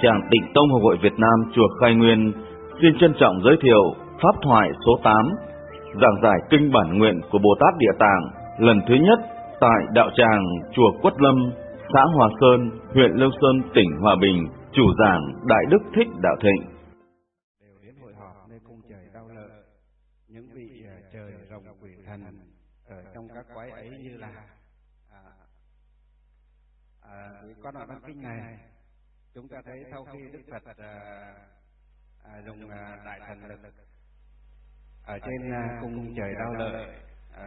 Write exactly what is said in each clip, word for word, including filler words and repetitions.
tràng Tịnh Tông Học hội Việt Nam chùa Khai Nguyên xin trân trọng giới thiệu pháp thoại số tám, giảng giải kinh bản nguyện của Bồ Tát Địa Tạng lần thứ nhất tại đạo tràng chùa Quất Lâm, xã Hòa Sơn, huyện Liêu Sơn, tỉnh Hòa Bình. Chủ giảng Đại Đức Thích Đạo Thịnh. Đều đến hội họp nơi cung trời Đau Lợi, những vị trời rồng quỷ thần ở trong các quái ấy như là à, à, con ở văn kinh này, chúng ta thấy sau khi Đức Phật à, à, dùng à, đại thần lực ở trên à, cung trời Đau Lợi à,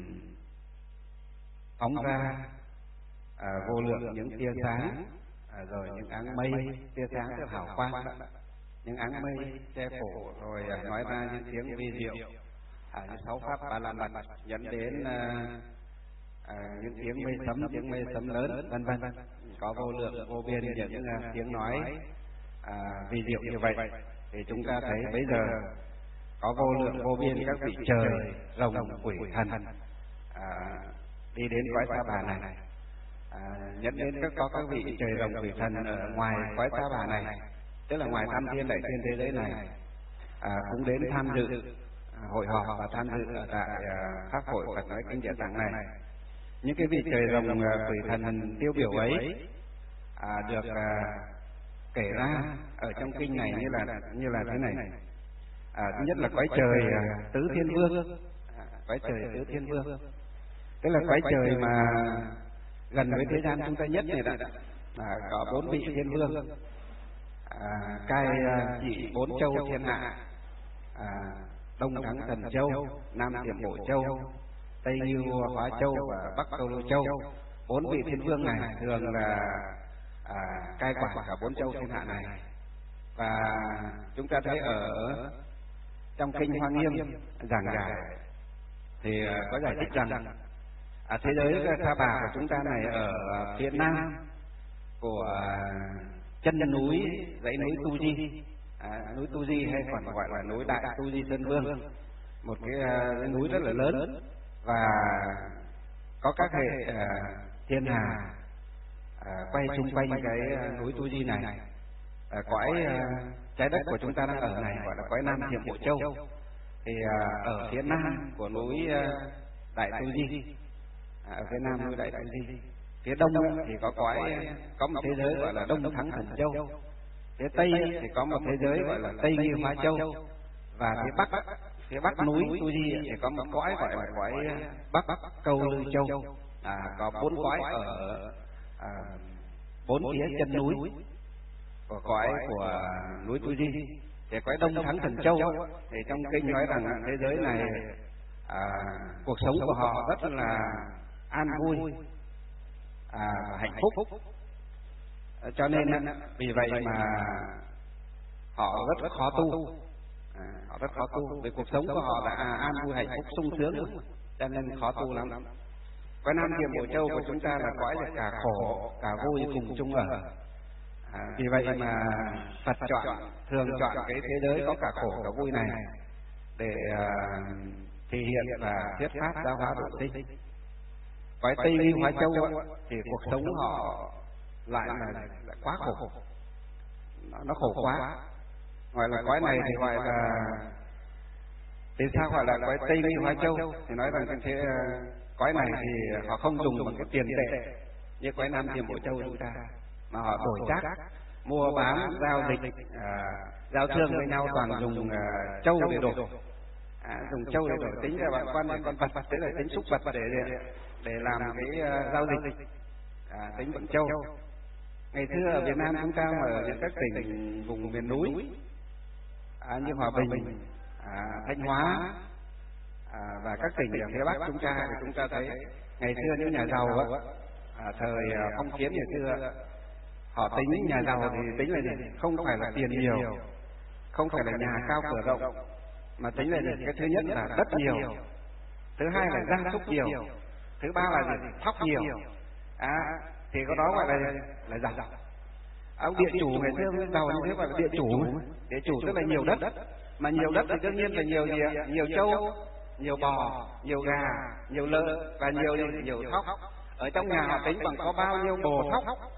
phóng ra à, vô lượng những tia sáng, à, rồi những áng mây tia sáng rất hào quang, những áng mây che phủ, rồi à, nói ra những tiếng vi diệu, à, những sáu pháp ba la mật dẫn đến à, à, những tiếng mây sấm, tiếng mây sấm lớn, vân vân, có vô lượng vô biên những à, tiếng nói à, vi diệu như vậy. Thì chúng ta thấy bây giờ có vô lượng vô biên các vị trời rồng quỷ thần à, đi đến cõi Sa Bà này, à, dẫn đến các có các vị trời rồng quỷ thần ở ngoài cõi Sa Bà này, tức là ngoài tam thiên đại thiên thế giới này, à, cũng đến tham dự à, hội họp và tham dự ở tại à, pháp hội Phật nói kinh Địa Tạng này. Những cái vị trời rồng quỷ thần tiêu biểu ấy à, được à, kể ra ở trong kinh này như là như là thế này. À, thứ nhất là cõi trời à, tứ thiên vương, à, cõi trời tứ thiên vương, tức là cõi trời mà gần với thế gian chúng ta nhất này đã à, có bốn vị thiên vương, à, cai à, trị bốn châu thiên hạ, à, Đông Thắng Thần Châu, Nam Thiểm Bổ Châu, Tây Như Hóa Châu và Bắc Câu Lưu Châu. Bốn vị thiên vương này thường là à, cai quản cả bốn châu thiên hạ này. Và chúng ta thấy ở trong kinh Hoa Nghiêm giảng giải thì có giải thích rằng à, thế giới Sa Bà của chúng ta này ở phía nam của chân núi dãy núi Tu Di, à, núi Tu Di hay còn gọi là núi Đại Tu Di Sơn Vương, một cái uh, núi rất là lớn và có các hệ uh, thiên hà uh, quay chung quanh cái uh, núi Tu Di này. Uh, cõi uh, trái đất của chúng ta đang ở này gọi là cõi Nam Thiểm Bộ Châu, thì uh, ở phía nam của núi uh, Đại Tu Di, à, ở phía nam núi Đại Tu Di, phía đông thì có cõi có một thế giới gọi là Đông Thắng Thần Châu, phía tây thì có một thế giới gọi là Tây Như Hóa Châu, và phía bắc phía bắc núi Tu Di thì có một cõi gọi là cõi Bắc Câu Lưu Châu, à, có bốn cõi ở à, bốn phía chân núi của cõi của núi Tu Di. Thì cõi Đông Thắng Thần Châu thì trong kinh nói rằng thế giới này à, cuộc sống của họ rất là an vui, à, hạnh phúc, cho nên vì vậy mà họ rất khó tu, à, họ rất khó tu vì cuộc sống của họ đã an vui hạnh phúc sung sướng, cho nên khó tu lắm. Cõi Nam Thiểm Bộ Châu của chúng ta là cõi là cả khổ cả vui cùng chung ở, à, vì vậy mà Phật chọn thường chọn cái thế giới có cả khổ cả vui này để uh, thể hiện và thuyết pháp giáo hóa độ sinh. Cõi Tây Như Hóa Châu thì cuộc sống họ lại là, là quá khổ, nó, nó khổ quá. Gọi là cõi này thì gọi là, vì sao gọi là cõi Tây Như Hóa Châu thì nói rằng thế cõi này thì họ không dùng bằng cái tiền tệ như cõi Nam Thiểm Bộ Châu chúng ta, mà họ đổi trác, mua bán giao dịch, à, giao thương với nhau toàn dùng à, châu để đổi, à, dùng châu để đổi, tính ra bạn quan con vật, tức là tính xúc vật để để làm cái uh, giao dịch, à, tính bằng châu. Ngày xưa ở Việt Nam chúng ta mà ở những các tỉnh vùng miền núi, à, như Hòa Bình, à, Thanh Hóa, à, và các tỉnh ở phía Bắc chúng ta thì chúng ta thấy ngày xưa những nhà giàu á, à, thời uh, phong kiến ngày xưa họ tính nhà giàu thì tính là gì? Không phải là tiền nhiều, không phải là nhà cao cửa rộng, mà tính là gì? Cái thứ nhất là đất nhiều, thứ hai là gia súc nhiều, thứ ba là gì? Thóc nhiều, à, thì có đó gọi là là giàu. Ông địa chủ ngày xưa giàu như thế gọi là địa chủ. Địa chủ tức là nhiều đất, mà nhiều đất thì đương nhiên là nhiều gì ạ? Nhiều trâu, nhiều bò, nhiều gà, nhiều lợn và nhiều nhiều thóc. Ở trong nhà họ tính bằng có bao nhiêu bồ thóc,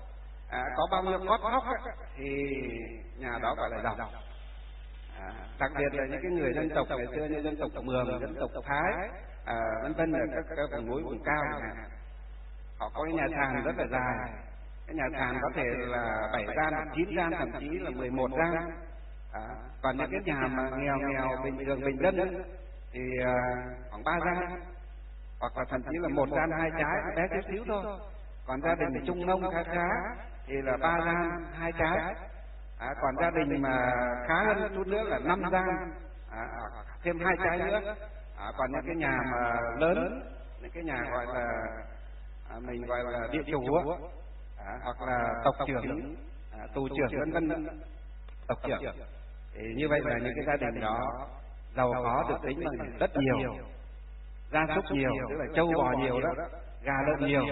à, có bao nhiêu cót thóc ấy, thì nhà đó gọi là giàu. À, đặc biệt là những cái người dân tộc ngày xưa như dân tộc Mường, dân tộc Thái, à, vân vân ở các, các vùng núi vùng cao này, họ có cái nhà sàn rất là dài. Cái nhà sàn có thể là bảy gian, chín gian, thậm chí là mười một gian. À, còn những cái nhà mà nghèo nghèo bình thường bình dân ấy, thì à, khoảng ba gian, hoặc là thậm chí là một gian hai trái, bé chút xíu thôi. Còn gia đình trung nông khá khá thì là ba gian hai trái. À, còn gia đình mà khá hơn chút nữa là năm gian, à, thêm hai trái nữa. À, còn những cái nhà mà lớn, những cái nhà gọi là à, mình gọi là địa chủ á, à, hoặc là tộc trưởng, à, tù trưởng vân vân, tộc trưởng. Thì như vậy là những cái gia đình đó giàu có được tính bằng rất nhiều, gia súc nhiều, tức là trâu bò nhiều đó, gà lợn nhiều,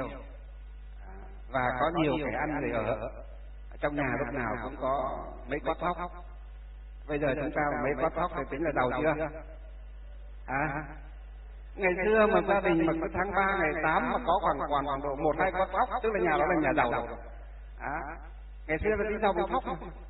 và có nhiều cái ăn để ở. Trong nhà lúc nào cũng có mấy cót thóc. Bây giờ chúng ta mấy cót thóc thì tính là giàu chưa? À, ngày xưa mà gia đình mà cứ tháng ba ngày tám mà có khoảng còn khoảng độ một hai cót thóc, tức là nhà đó là nhà giàu rồi. À, ngày xưa là tính giàu bằng thóc.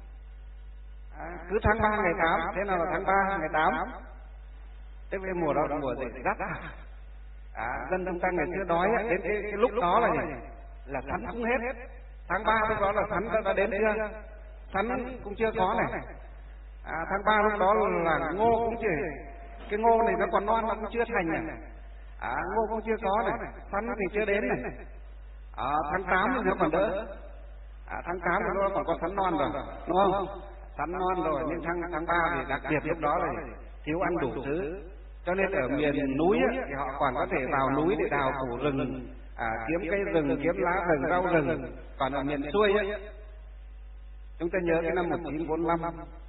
À, cứ tháng ba ngày tám, thế nào là tháng ba ngày tám? Thế cái mùa đó là mùa gì? Rát à? À, dân chúng ta ngày xưa đói đến cái, cái lúc đó là gì? Là sắn cũng hết. Tháng ba lúc đó là sắn đã, đã đến chưa? Sắn cũng chưa có này. À, tháng ba lúc đó là ngô cũng chưa. Cái ngô này nó còn non, nó cũng chưa thành này. À, ngô cũng chưa có này. Sắn thì chưa đến này. À, tháng tám thì nó còn đỡ. À, tháng tám thì nó còn có sắn non rồi, đúng không? Sắn non rồi, nhưng tháng tháng ba thì đặc biệt lúc đó là thiếu ăn đủ thứ. Cho nên ở miền núi ấy, thì họ còn có thể vào núi để đào củ rừng, à, kiếm cây rừng, kiếm lá rừng, rau rừng. Còn ở miền xuôi ấy, chúng ta nhớ cái năm một chín bốn lăm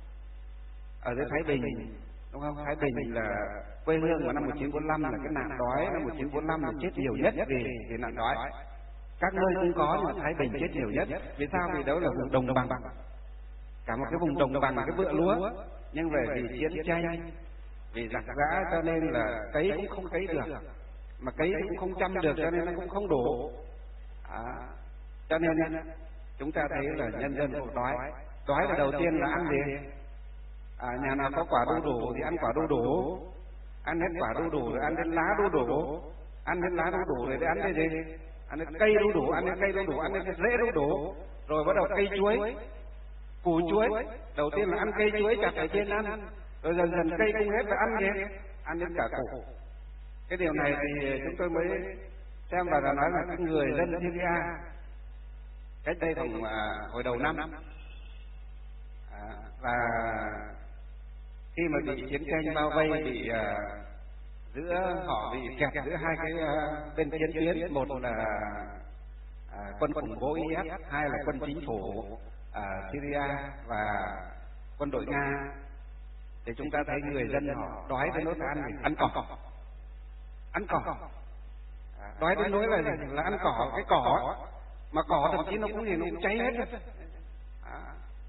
ở dưới Thái Bình, đúng không? Thái Bình là quê hương của năm một chín bốn lăm, là cái nạn đói năm một chín bốn lăm là chết nhiều nhất vì vì nạn đói. Các nơi cũng có nhưng mà Thái Bình chết nhiều nhất. Vì sao? Vì đó là vùng đồng bằng, cả một cái vùng đồng bằng, cái vựa lúa, nhưng về vì chiến tranh, vì giặc giã cho nên là cấy cũng không cấy được, mà cấy cũng không chăm được cho nên nó cũng không đủ. À, cho nên chúng ta thấy là nhân dân cũng đói. Đói là đầu tiên là ăn gì? À, nhà nào có quả đu đủ thì ăn quả đu đủ, ăn hết quả đu đủ rồi ăn hết lá đu đủ, ăn hết lá đu đủ rồi để ăn cái gì? Ăn hết cây đu đủ, ăn hết cây đu đủ, ăn hết rễ đu đủ, rồi bắt đầu cây chuối, củ chuối. Đầu tiên là ăn cây chuối chặt ở trên ăn, rồi dần dần cây cũng hết và ăn gì? Ăn đến cả củ. Cái điều này thì chúng tôi mới xem và là nói là cái người dân Syria cách đây khoảng à, hồi đầu năm, à, và khi mà bị chiến tranh bao vây, bị à, giữa họ bị kẹt giữa hai cái uh, bên chiến tuyến, một là à, quân khủng bố i ét, hai là quân chính phủ à, Syria và quân đội Nga, thì chúng ta thấy người dân họ đói đến nỗi ăn gì? Ăn cỏ, ăn cỏ, à, đói đến nỗi là gì? Là ăn cỏ, cái cỏ mà cỏ thậm chí nó cũng gì nó cũng cháy hết. À,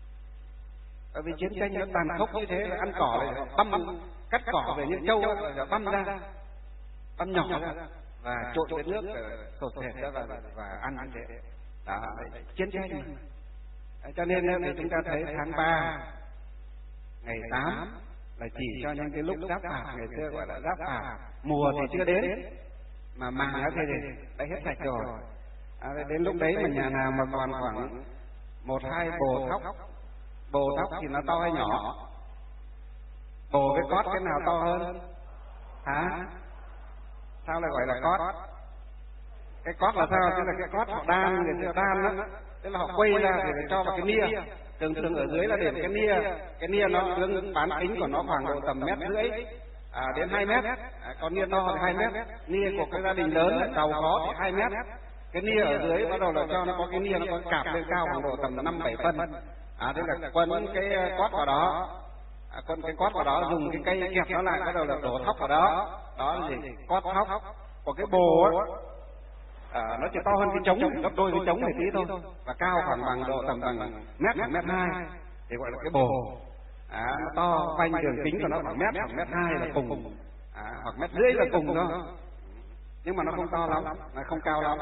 bởi vì chiến tranh nó tàn khốc như thế, là ăn cỏ là băm, cắt cỏ về những trâu là băm ra, băm nhỏ ra và trộn với nước sột sệt ra và, và ăn như thế. Đó, chiến tranh mà. Cho nên thì chúng ta thấy tháng ba ngày tám là chỉ cho những cái lúc giáp phạt, ngày xưa gọi là giáp phạt, mùa thì chưa đến mà màng đã thế thì đã hết sạch rồi. À, đến lúc đấy mà nhà nào mà còn khoảng một hai bồ thóc, bồ thóc thì nó to hay nhỏ? Bồ cái cót cái nào to hơn? Hả? Sao lại gọi là cót? Cái cót là sao? Tức là cái cót họ đan, người ta đan đó, tức là họ quay ra thì phải cho vào cái nia. Thường thường ở dưới là để cái nia, cái nia nó hướng bán kính của nó khoảng độ tầm mét rưỡi à, đến hai mét. À, còn nia to thì hai mét. Nia của cái gia đình lớn giàu có thì hai mét. Cái nia ở dưới bắt đầu là cho nó có cái nia nó có cạp lên cao khoảng độ tầm năm bảy phân. À, thế là quấn cái cót vào đó. À, quấn cái cót vào đó, dùng cái cây kẹp nó lại, bắt đầu là đổ thóc vào đó. Đó là gì? Cót thóc. Còn cái bồ á, à, nó chỉ to hơn cái trống, gấp đôi cái trống này tí thôi, và cao khoảng bằng độ tầm bằng mét, khoảng mét hai, thì gọi là cái bồ. À, nó to, quanh đường kính của nó khoảng mét, khoảng mét hai là cùng, à, hoặc mét rưỡi là cùng thôi. Nhưng mà nó không to lắm, nó không cao lắm.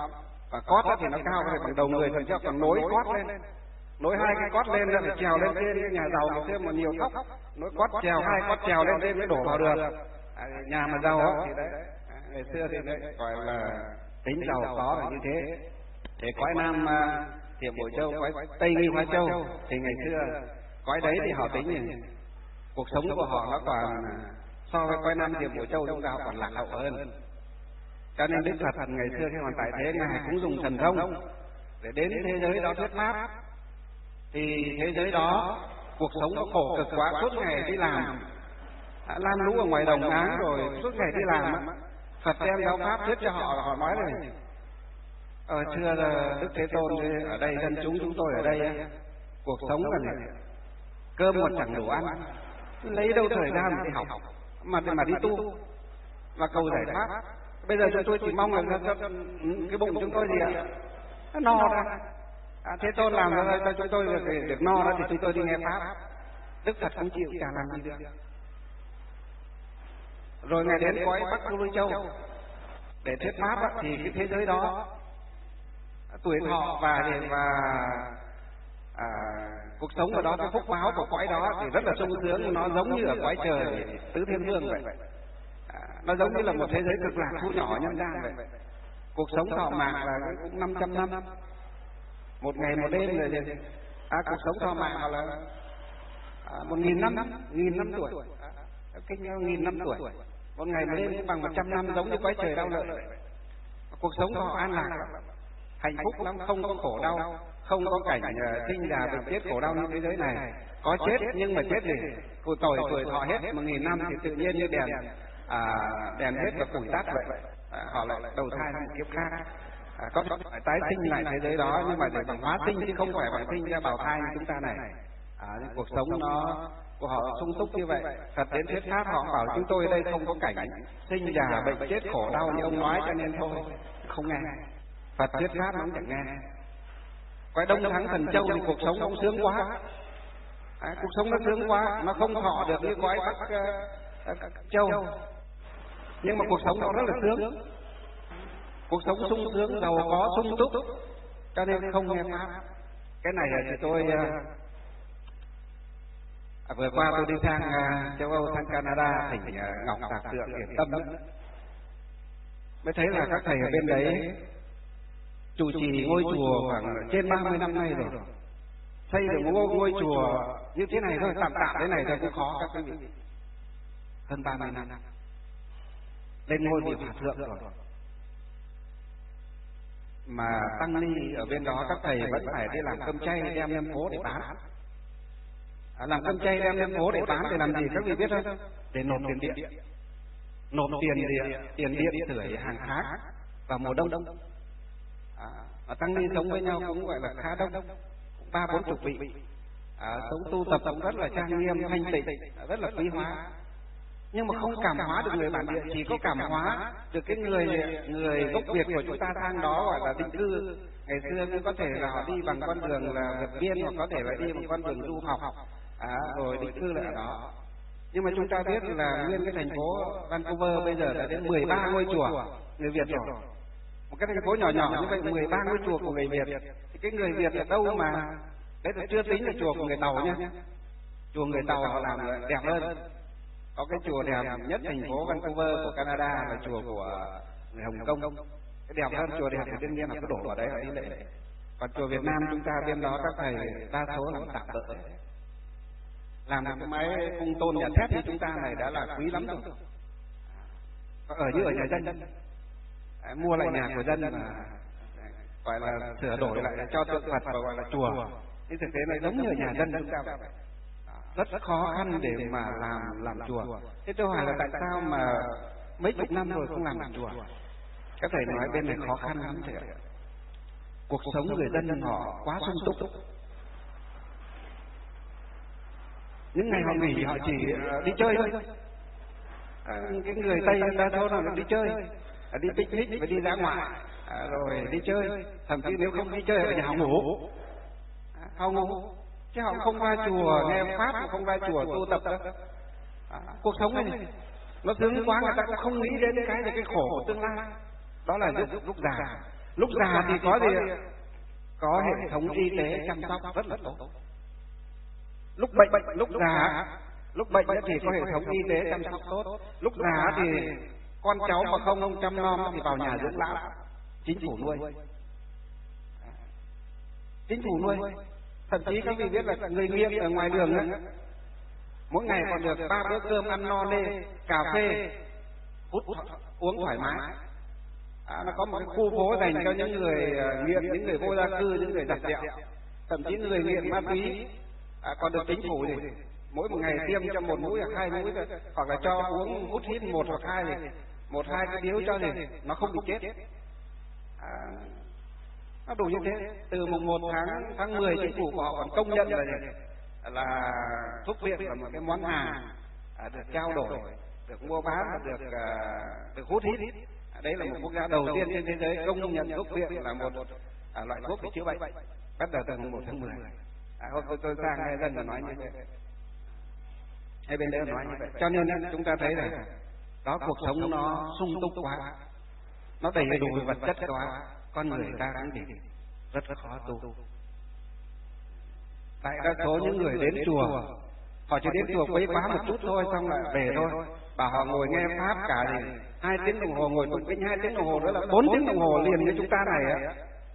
Và cót thì nó cao bằng đầu người, còn cho còn nối cót lên, nối hai cái cót lên ra phải trèo lên trên. Cái nhà giàu ngày xưa mà nhiều thóc, nối cót trèo, hai cót trèo lên trên mới đổ vào được. À, nhà mà giàu á thì đấy, à, ngày xưa thì đấy gọi là tính giàu có là như thế. Để cõi Nam Thiểm Bội Châu, cõi Tây Nghi Hoa Châu thì ngày xưa cõi đấy thì họ tính này, cuộc sống của họ nó còn so với cõi Nam Thiểm Bội Châu chúng ta còn lạc hậu hơn. Cho nên Đức Phật ngày xưa khi còn tại thế, ngài cũng dùng thần thông để đến thế giới đó thuyết pháp. Thì thế giới đó cuộc sống nó khổ cực quá, suốt ngày đi làm lam lũ ở ngoài đồng áng, rồi suốt ngày đi làm. Phật đem giáo pháp thuyết cho họ, họ nói này: Ờ, thưa Đức Thế Tôn, ở đây dân chúng chúng tôi ở đây cuộc sống là này, cơm mà chẳng đủ ăn, lấy đâu thời gian để học mà mà đi tu và cầu giải pháp. Bây giờ chúng tôi chỉ mong là cái bụng chúng tôi gì ạ, nó no ra. À, Thế Tôn làm ra cho chúng tôi được, được no đó thì chúng tôi đi nghe pháp. Đức Phật không chịu, chả làm gì được. Rồi ngài đến cõi Bắc Lưu Châu để thuyết pháp á, thì cái thế giới đó tuổi thọ và và à, cuộc sống ở đó, cái phúc báo của cõi đó thì rất là sung sướng. Nó giống như ở cõi trời tứ thiên vương vậy, à, nó giống như là một thế giới cực lạc thu nhỏ nhân gian vậy. Cuộc sống thọ mạng là cũng năm trăm năm, một ngày một đêm rồi. À, cuộc sống thọ mạng là à, một nghìn năm, nghìn năm tuổi, à, kinh nhau nghìn năm tuổi. Một ngày một đêm bằng một trăm năm, giống như cõi trời đau lợi. Cuộc sống thọ an lạc, hạnh phúc lắm, không có khổ đau, không có cảnh uh, sinh già bệnh chết khổ đau như thế giới này. Có chết nhưng mà chết gì? Cụ tuổi tuổi thọ hết một nghìn năm thì tự nhiên như đèn à, đèn hết và củi tắt vậy. À, họ lại đầu thai sang kiếp khác. À, có phải tái sinh lại thế giới đó, nhưng mà để bằng hóa sinh chứ không phải bằng sinh ra bào thai như chúng ta này. À, cuộc sống nó của họ sung túc như vậy. Phật đến thuyết pháp họ bảo chúng tôi ở đây không có cảnh sinh già bệnh chết khổ đau như ông nói, cho nên thôi không nghe. Phật thuyết pháp nó cũng chẳng nghe. Quái Đông Thắng Thần Châu thì cuộc sống cũng sướng quá. À, cuộc sống nó sướng quá, nó không thọ được như quái Bắc uh, uh, Châu. Nhưng mà cuộc sống nó rất là sướng. Cuộc sống sung sướng, giàu có, sung túc, cho nên không nghe pháp. Cái này thì tôi uh, à, vừa qua tôi đi sang uh, châu Âu, sang Canada, thỉnh uh, Ngọc Tạc Thượng Hiển Tâm, mới thấy là các thầy ở bên đấy chủ trì ngôi chùa khoảng trên ba mươi năm nay rồi. Xây được một ngôi, ngôi chùa như thế này thôi, tạm tạm thế này thôi cũng khó các quý vị. Hơn ba mươi năm lên ngôi vị Hòa Thượng rồi. Mà tăng ni ở bên đó các thầy vẫn phải đi làm cơm chay đem lên phố để bán. À, làm cơm chay đem lên phố để bán để làm gì các vị biết không? Để nộp tiền điện, nộp tiền điện, tiền điện sưởi hàng tháng vào mùa đông. À, tăng ni sống với nhau cũng gọi là khá đông, ba bốn chục vị. À, sống tu tập cũng rất là trang nghiêm thanh tịnh, rất là quý hóa. Nhưng mà không cảm hóa được người bản địa, chỉ có cảm hóa được cái người người gốc Việt của chúng ta sang đó gọi là định cư. Ngày xưa cũng có thể là họ đi bằng con đường là vượt biên, hoặc có thể là đi bằng con đường du học, à, rồi định cư lại ở đó. Nhưng mà chúng ta biết là nguyên cái thành phố Vancouver bây giờ đã đến mười ba ngôi chùa người Việt rồi. Một cái thành phố nhỏ nhỏ như vậy, mười ba ngôi chùa của người Việt. Thì cái người Việt ở đâu mà, đấy là chưa tính là chùa của người Tàu nhé. Chùa người Tàu họ làm đẹp hơn. Có cái chùa đẹp nhất thành phố Vancouver của Canada là chùa của người Hồng Kông. Cái đẹp hơn chùa đẹp thì đương nhiên là cứ đổ vào đấy họ đi lễ. Còn chùa Việt Nam chúng ta bên đó các thầy đa số là tạm bợ. Làm cái máy cung tôn nhà thép như chúng ta này đã là quý lắm rồi. Ở như ở nhà dân, à, mua lại nhà của dân mà gọi là sửa đổi lại cho tượng Phật và gọi là chùa. Nhưng thực tế này giống như ở nhà dân chúng ta vậy. Rất khó khăn để mà làm làm chùa. Thế tôi hỏi là tại sao mà mấy chục năm rồi không làm chùa? Các thầy nói bên này khó khăn lắm thầy ạ. Cuộc sống người dân họ quá sung túc. Những ngày họ nghỉ họ chỉ đi chơi thôi. À, cái người Tây đa số là đi chơi, à, đi picnic và đi ra ngoài, à, rồi đi chơi. Thậm chí nếu không đi chơi ở nhà họ ngủ, à, họ ngủ. Chứ họ không ra chùa nghe pháp, không ra chùa tu tập đâu. À, cuộc sống này nó sướng quá, người ta cũng không nghĩ đến cái cái khổ của tương lai. Đó là lúc lúc già. Lúc già thì có gì có hệ thống y tế chăm sóc rất là tốt. Lúc bệnh lúc già lúc bệnh thì có hệ thống y tế chăm sóc tốt. Lúc già thì con cháu mà không ông chăm nom thì vào nhà dưỡng lão, chính phủ nuôi. Chính phủ nuôi. Thậm chí các vị biết là người nghiện ở ngoài đường ấy, mỗi ngày còn được ba bữa cơm ăn no nê, cà phê, hút uống thoải mái. À, nó có một cái khu phố dành cho những người nghiện, những người vô gia cư, những người đặt dẹo, thậm chí người nghiện ma túy à, còn được chính phủ thì mỗi một ngày tiêm cho một mũi hoặc hai mũi, hoặc là cho uống hút hít một hoặc hai thì một hai cái điếu cho thì nó không bị chết. À, nó đủ như thế. Từ mùng một tháng tháng mười chính phủ của họ còn công nhận là là thuốc viện là một cái món hàng à, được trao đổi, được mua bán, được uh, được hút hít. À, đấy là một quốc gia đầu tiên trên thế giới công nhận thuốc viện là một à, loại thuốc để chữa bệnh, bắt đầu từ mùng một tháng mười. À, hôm tôi sang nghe dân là nói như vậy, hay bên đấy nói như vậy. Cho nên chúng ta thấy là đó, cuộc sống nó sung túc quá, nó đầy đủ về vật chất quá, con người ta cũng thì rất rất khó tu. Tại đa số những người đến chùa, họ chỉ đến chùa quấy phá một chút thôi, xong lại về thôi. Bảo họ ngồi nghe pháp cả thì hai tiếng đồng hồ, ngồi tụng kinh hai tiếng đồng hồ, đó là bốn tiếng đồng hồ liền như chúng ta này á.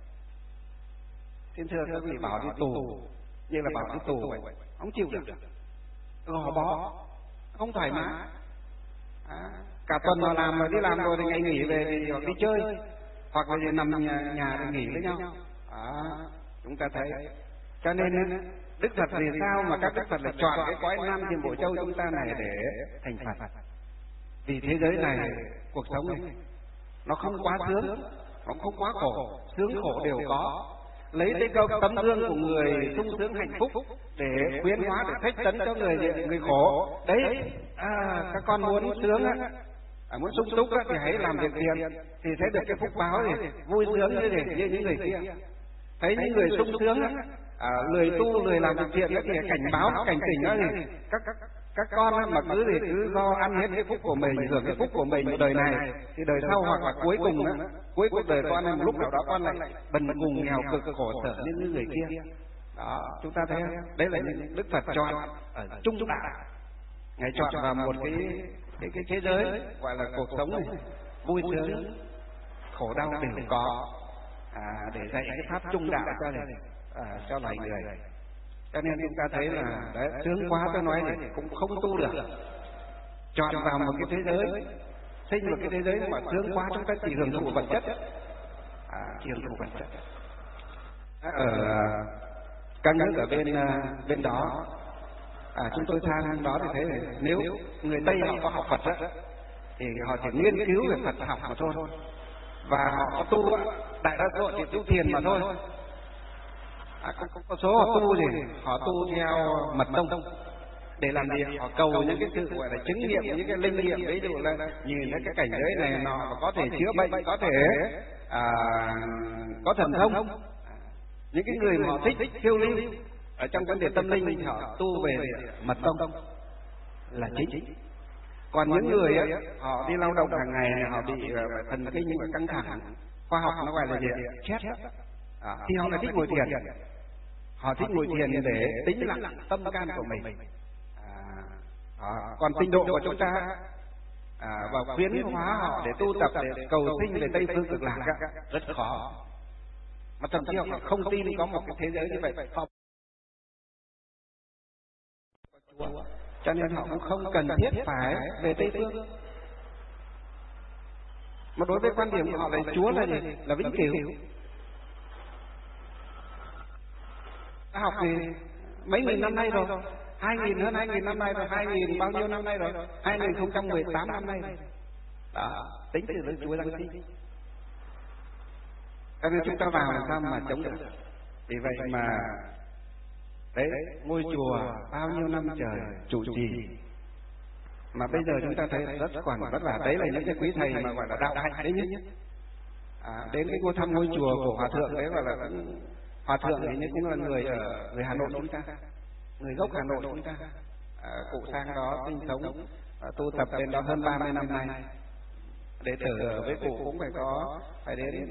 Xin thưa các vị, bảo đi tù như là bảo đi tù vậy, không chịu được, gò bó, không thoải mái. À, cả tuần mà làm rồi đi làm rồi thì ngày nghỉ về thì hoặc đi chơi, hoặc là nằm nhà, nhà để nghỉ với nhau. À, chúng ta thấy. Cho nên Đức Phật vì sao mà các Đức Phật lại chọn cái cõi Nam Thiên Bộ Châu chúng ta này để thành Phật? Vì thế giới này, cuộc sống này nó không quá sướng, nó không quá khổ, sướng khổ đều có. Lấy cái câu tấm gương của người sung sướng hạnh phúc để khuyến hóa, để thách tấn cho người người khổ. Đấy, à, các con muốn sướng á, à, muốn sung túc á, thì hãy làm việc thiện, thì sẽ được cái phúc báo thì vui sướng như thế, như những người kia. Thấy những người sung sướng á, à, lười tu, lười làm việc thiện á, thì cảnh báo, cảnh tỉnh á, thì các các các con á, mà cứ thì cứ do ăn hết cái phúc của mình, hưởng cái phúc của mình một đời này, thì đời sau hoặc là cuối cùng á, cuối cuộc đời con này một lúc nào đó con lại bần cùng nghèo cực khổ sở như những người kia. Đó, chúng ta thấy đấy là những Đức Phật chọn ở trung đạo, Ngài chọn vào một cái cái cái thế giới gọi là cuộc sống này vui sướng, khổ đau đều có, à, để dạy cái pháp trung đạo cho này, à, cho loài người. Cho nên chúng ta thấy là đấy, sướng quá tôi nói thì cũng không tu được. Chọn vào một cái thế giới, sinh một cái thế giới mà sướng quá chúng ta chỉ hưởng thụ vật chất, à, chỉ hưởng thụ vật chất. Ở các nước ở bên bên đó, à, chúng tôi sang đó thì thấy là nếu người Tây họ có học Phật đó, thì họ chỉ nghiên cứu về Phật học mà thôi, và họ có tu, đại đa số chỉ tu thiền mà thôi. À, có, có số họ tu thì họ tu theo mật tông để làm gì? Họ cầu những cái sự gọi là chứng nghiệm, những cái linh nghiệm, ví dụ là nhìn thấy cái cảnh giới này nó có thể chữa bệnh, có thể à, có thần thông. Những cái người mà họ thích phiêu lưu ở trong vấn đề tâm linh thì họ tu về mật tông là chính. Còn những người ấy, họ đi lao động hàng ngày, họ bị thần kinh và căng thẳng, khoa học nó gọi là gì? Stress. À, thì họ lại thích ngồi thiền, họ thích ngồi thiền để tĩnh lặng tâm can của mình. À, à, còn tinh độ của chúng ta à, và khuyến hóa họ để tu tập, để cầu sinh về Tây phương cực lạc rất khó. Mà thậm chí họ không tin có một cái thế giới như vậy. Họ... cho nên họ cũng không cần thiết phải về Tây phương. Mà đối với quan điểm của họ là Chúa là gì? Là vĩnh cửu. Ta học thì mấy nghìn năm nay rồi, hai nghìn hơn hai nghìn năm nay rồi, hai nghìn bao nhiêu năm nay rồi, hai nghìn không trăm mười tám năm nay rồi. Đó, tính từ với Chúa Giáng sinh. Cho nên chúng ta vào làm sao mà chống được? Vì vậy mà đấy, ngôi chùa bao nhiêu năm trời trụ trì, mà bây giờ chúng ta thấy rất còn vất vả. Đấy là những cái quý thầy mà gọi là đạo hạnh đấy nhất. À, đến cái ngôi thăm ngôi chùa của hòa thượng đấy, gọi là cũng, hòa thượng thì như cũng là người ở người Hà Nội chúng ta, người gốc Hà Nội chúng ta. À, cụ sang đó sinh sống, à, tu tập bên đó hơn ba mươi năm nay. Đệ tử với cụ cũng phải có phải đến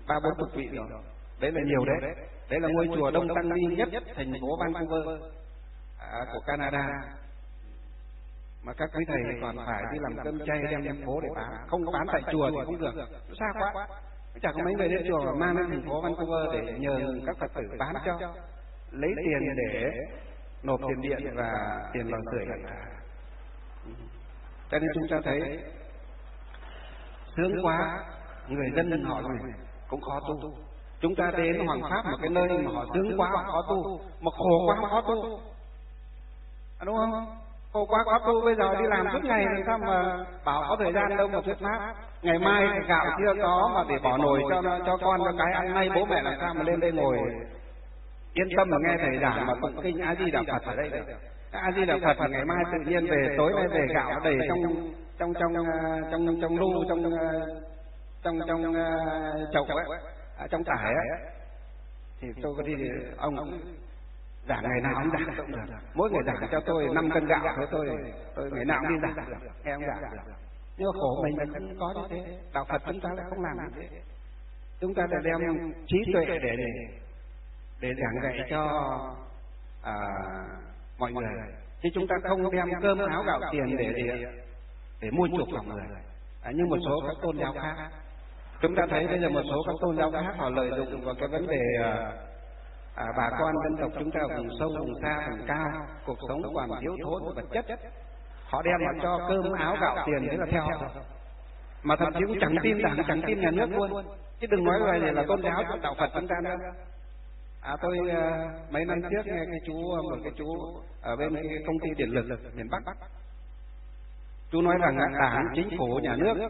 ba bốn chục vị rồi, đấy là nhiều đấy. Đấy là ngôi chùa đông tăng ni nhất thành phố Vancouver à, của Canada. Mà các quý thầy còn phải đi làm cơm chay đem đến phố để bán, không bán tại chùa thì không được, nó xa quá. Chả có mấy người đến chùa mà mang đến thành phố Vancouver để nhờ các Phật tử bán cho, lấy tiền để nộp tiền điện và tiền lò sưởi cả. Cho nên chúng ta thấy sướng quá, người dân họ cũng khó tu. Chúng ta đến Hoàng Pháp một cái nơi mà họ sướng quá họ khó tu, mà khổ quá họ khó tu, à, đúng không? Khổ quá khó tu, bây giờ đi làm suốt ngày làm sao mà bảo có thời gian đâu mà thuyết pháp. Ngày mai gạo chưa có mà để bỏ nồi cho cho con cho cái ăn, nay bố mẹ làm sao mà lên đây ngồi yên tâm mà nghe thầy giảng mà tụng kinh A Di Đà Phật ở đây được. A Di Đà Phật ngày mai tự nhiên về, tối nay về gạo nó đầy trong trong trong trong trong trong lu trong trong trong chậu ấy, à, trong tải ấy, thì tôi có đi ông giảng ngày nào ông giảng cũng được, mỗi người giảng cho tôi năm cân gạo thôi, tôi tôi ngày nào cũng đi giảng được, nghe ông giảng được. Nhưng mà khổ mình là không có như thế, đạo Phật chúng ta lại không làm như thế. Chúng ta đã đem trí tuệ để để để giảng dạy cho à, mọi người, chứ chúng ta không đem cơm áo gạo tiền để để để mua chuộc lòng người. À, như một số các tôn giáo khác, chúng ta thấy bây giờ một số các tôn giáo khác họ lợi dụng vào cái vấn đề à, bà con dân tộc chúng ta vùng sâu vùng xa vùng cao, cuộc sống còn thiếu thốn vật chất, họ đem mà cho cơm áo gạo tiền thế là theo họ, mà thậm chí cũng chẳng tin đảng, chẳng tin nhà nước luôn, chứ đừng nói về là tôn giáo đạo Phật chúng ta nữa. À, tôi uh, mấy năm trước nghe cái chú một cái chú ở bên cái công ty điện lực miền Bắc, chú nói rằng đảng, chính phủ, nhà nước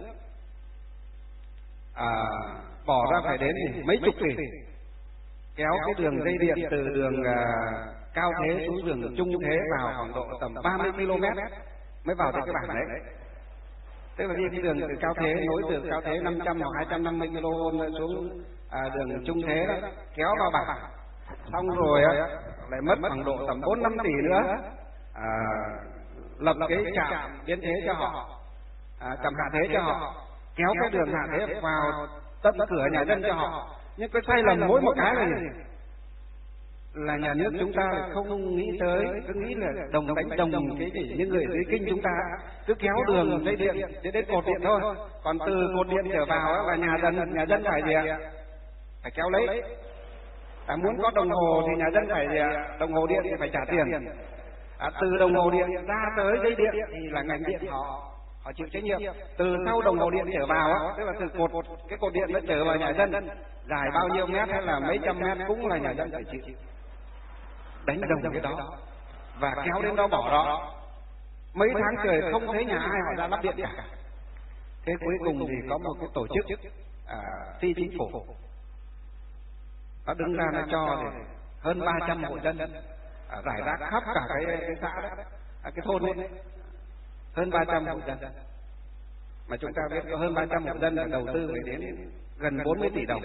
à, bỏ ra phải đến mấy chục tỷ kéo cái đường dây điện từ đường uh, cao thế xuống đường trung thế vào khoảng độ tầm ba mươi ki lô mét mới vào tới cái bản đấy. Tức là đi cái đường từ cao thế nối từ cao thế năm trăm hoặc hai trăm năm mươi ki lô vôn xuống à, đường trung thế đó, kéo vào bản. Xong rồi á lại mất khoảng độ tầm bốn năm tỷ nữa à, lập cái trạm biến thế cho họ, à, trạm hạ thế cho họ, kéo cái đường hạ thế vào tận cửa nhà dân cho họ. Nhưng cái sai lầm mỗi một cái là gì? Là nhà nước chúng ta không nghĩ tới, cứ nghĩ là đồng đánh đồng cái gì, những người dưới kinh chúng ta cứ kéo đường dây điện đến đến cột điện thôi, còn từ cột điện trở vào là nhà dân, nhà dân phải gì ạ? Phải kéo lấy. À, muốn có đồng hồ thì nhà dân phải gì ạ? Đồng hồ điện thì phải trả tiền. À, từ đồng hồ điện ra tới dây điện thì là ngành điện họ họ chịu trách nhiệm. Từ sau đồng hồ điện trở vào á, tức là từ cột cái cột điện nó trở vào nhà dân, dài bao nhiêu mét hay là mấy trăm mét cũng là nhà dân phải chịu. Đánh đồng cái đó và kéo đến đó bỏ đó. Mấy tháng trời không thấy nhà ai họ ra lắp điện cả. Thế cuối cùng thì có một cái tổ chức à, phi chính phủ nó đứng ra nó cho thì hơn ba trăm hộ dân à, rải rác khắp cả cái, cái xã đó, à, cái thôn ấy, hơn ba trăm hộ dân. Mà chúng ta biết có hơn ba trăm hộ dân là đầu tư phải đến gần bốn mươi tỷ đồng.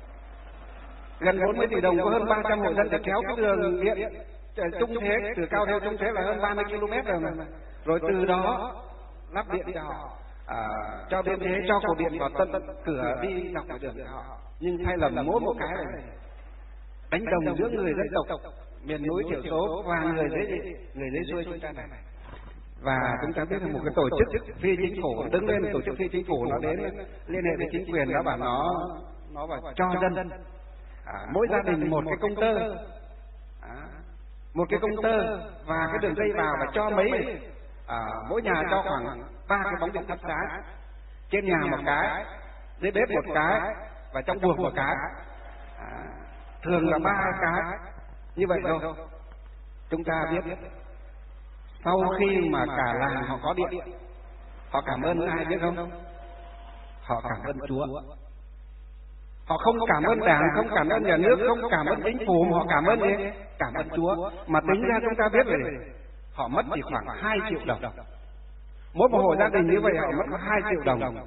Gần bốn mươi tỷ đồng có hơn ba trăm hộ dân để kéo cái đường điện trung thế, từ cao theo trung thế là hơn ba mươi ki lô mét rồi mà. Rồi từ đó lắp điện cho họ, à, cho biến thế, cho cột điện vào tận cửa đi dọc đường cho họ. Nhưng thay lầm mỗi một cái là đánh đồng giữa người dân tộc miền núi thiểu số và người dưới người dưới xuôi chúng ta này. Và chúng ta biết là một cái tổ chức phi chính phủ đứng lên, tổ chức phi chính phủ nó đến liên hệ với chính quyền, nó bảo nó nó bảo cho dân à, mỗi gia đình một cái công tơ, à, một cái công tơ và cái đường dây vào và cho mấy à, mỗi nhà cho khoảng ba cái bóng điện thắp sáng, trên nhà một cái, dưới bếp một cái và trong buồng một cái, à, thường là ba cái như vậy thôi. Chúng ta biết sau khi mà cả làng họ có điện, họ cảm ơn ai biết không? Họ cảm ơn Chúa. Họ không cảm ơn đảng, không cảm ơn nhà nước, không cảm ơn chính phủ, mà họ cảm ơn gì? Cảm ơn Chúa. Mà tính ra chúng ta biết rồi, họ mất chỉ khoảng hai triệu đồng. Mỗi một hộ gia đình như vậy họ mất có hai triệu đồng.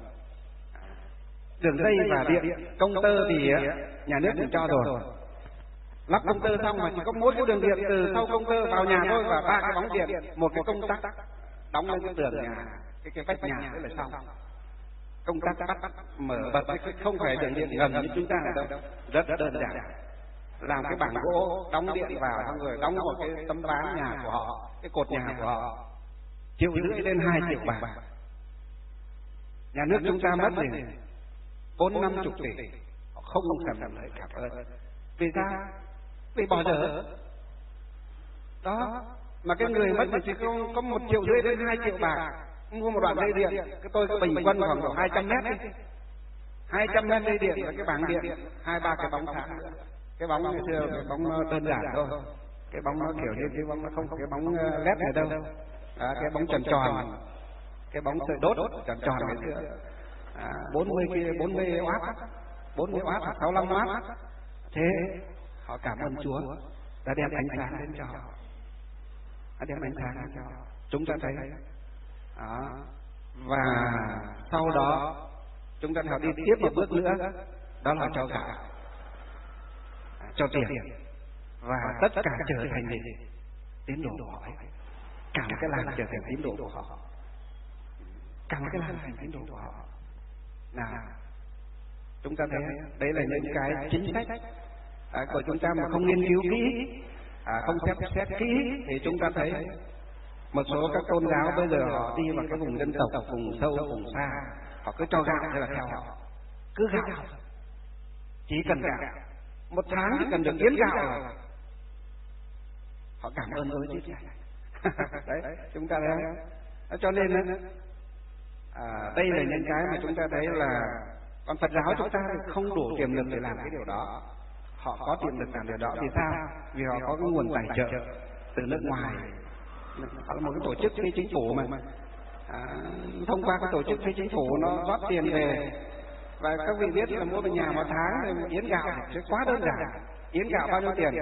Đường dây và điện, công tơ thì nhà nước cũng cho rồi. Lắp công tơ xong mà chỉ có mỗi cái đường điện từ sau công tơ vào nhà thôi, và ba cái bóng điện, một cái công tắc đóng lên cái tường nhà, cái cái vách nhà thế là xong. công tác bắt mở bật không phải đường điện ngầm như chúng ta đâu, rất đơn giản. Làm cái bảng gỗ đóng điện vào, xong rồi đóng một cái tấm ván nhà của họ, cái cột nhà của họ, triệu rưỡi đến hai triệu bạc. Nhà nước chúng ta mất thì bốn năm chục tỷ, họ không cần lời cảm ơn. Vì sao? Vì bỏ dở. Đó, mà cái người mất thì chỉ có, có một triệu rưỡi đến hai triệu bạc mua một đoạn dây điện. Cái tôi có bình quân khoảng độ hai trăm mét đi, hai trăm mét dây điện và cái bảng điện, hai ba cái bóng sáng nữa. Cái bóng ngày xưa cái bóng đơn giản thôi, cái bóng nó kiểu như cái bóng nó không có cái bóng led này đâu. À, cái bóng tròn tròn, cái bóng sợi đốt tròn tròn ngày xưa, à, bốn mươi kia bốn mươi oát, bốn mươi oát hoặc sáu mươi lăm oát. Thế họ cảm ơn Chúa đã đem ánh sáng đến cho họ, đã đem ánh sáng đến cho họ. Chúng ta thấy đó. Và sau đó chúng ta phải đi tiếp một bước nữa, đó là cho gạo, cho tiền, và tất cả trở thành gì? Tín đồ của họ. Cả một cái làng trở thành tín đồ của họ, cả một cái làng thành tín đồ của họ. Nào, chúng ta thấy đấy là những cái chính sách à, của chúng ta mà không nghiên cứu kỹ, à, không xét xét kỹ thì chúng ta thấy một số các tôn giáo bây giờ họ đi vào cái vùng dân tộc, vùng sâu, vùng xa, họ cứ cho gạo thế là theo họ, cứ gạo, chỉ cần gạo, một tháng chỉ cần được yến gạo là họ cảm ơn ơn chứ. Đấy, chúng ta thấy. Cho nên à, đây là những cái mà chúng ta thấy là còn Phật giáo chúng ta không đủ tiềm lực để làm cái điều đó. Họ có tiềm lực làm điều đó vì sao? Vì họ có cái nguồn tài trợ từ nước ngoài. Họ là một cái tổ chức phi chính phủ mà à, thông qua cái tổ chức phi chính phủ nó rót tiền về. Và các vị biết là mua một nhà một tháng thì một yến gạo thì quá đơn giản. Yến gạo bao nhiêu tiền?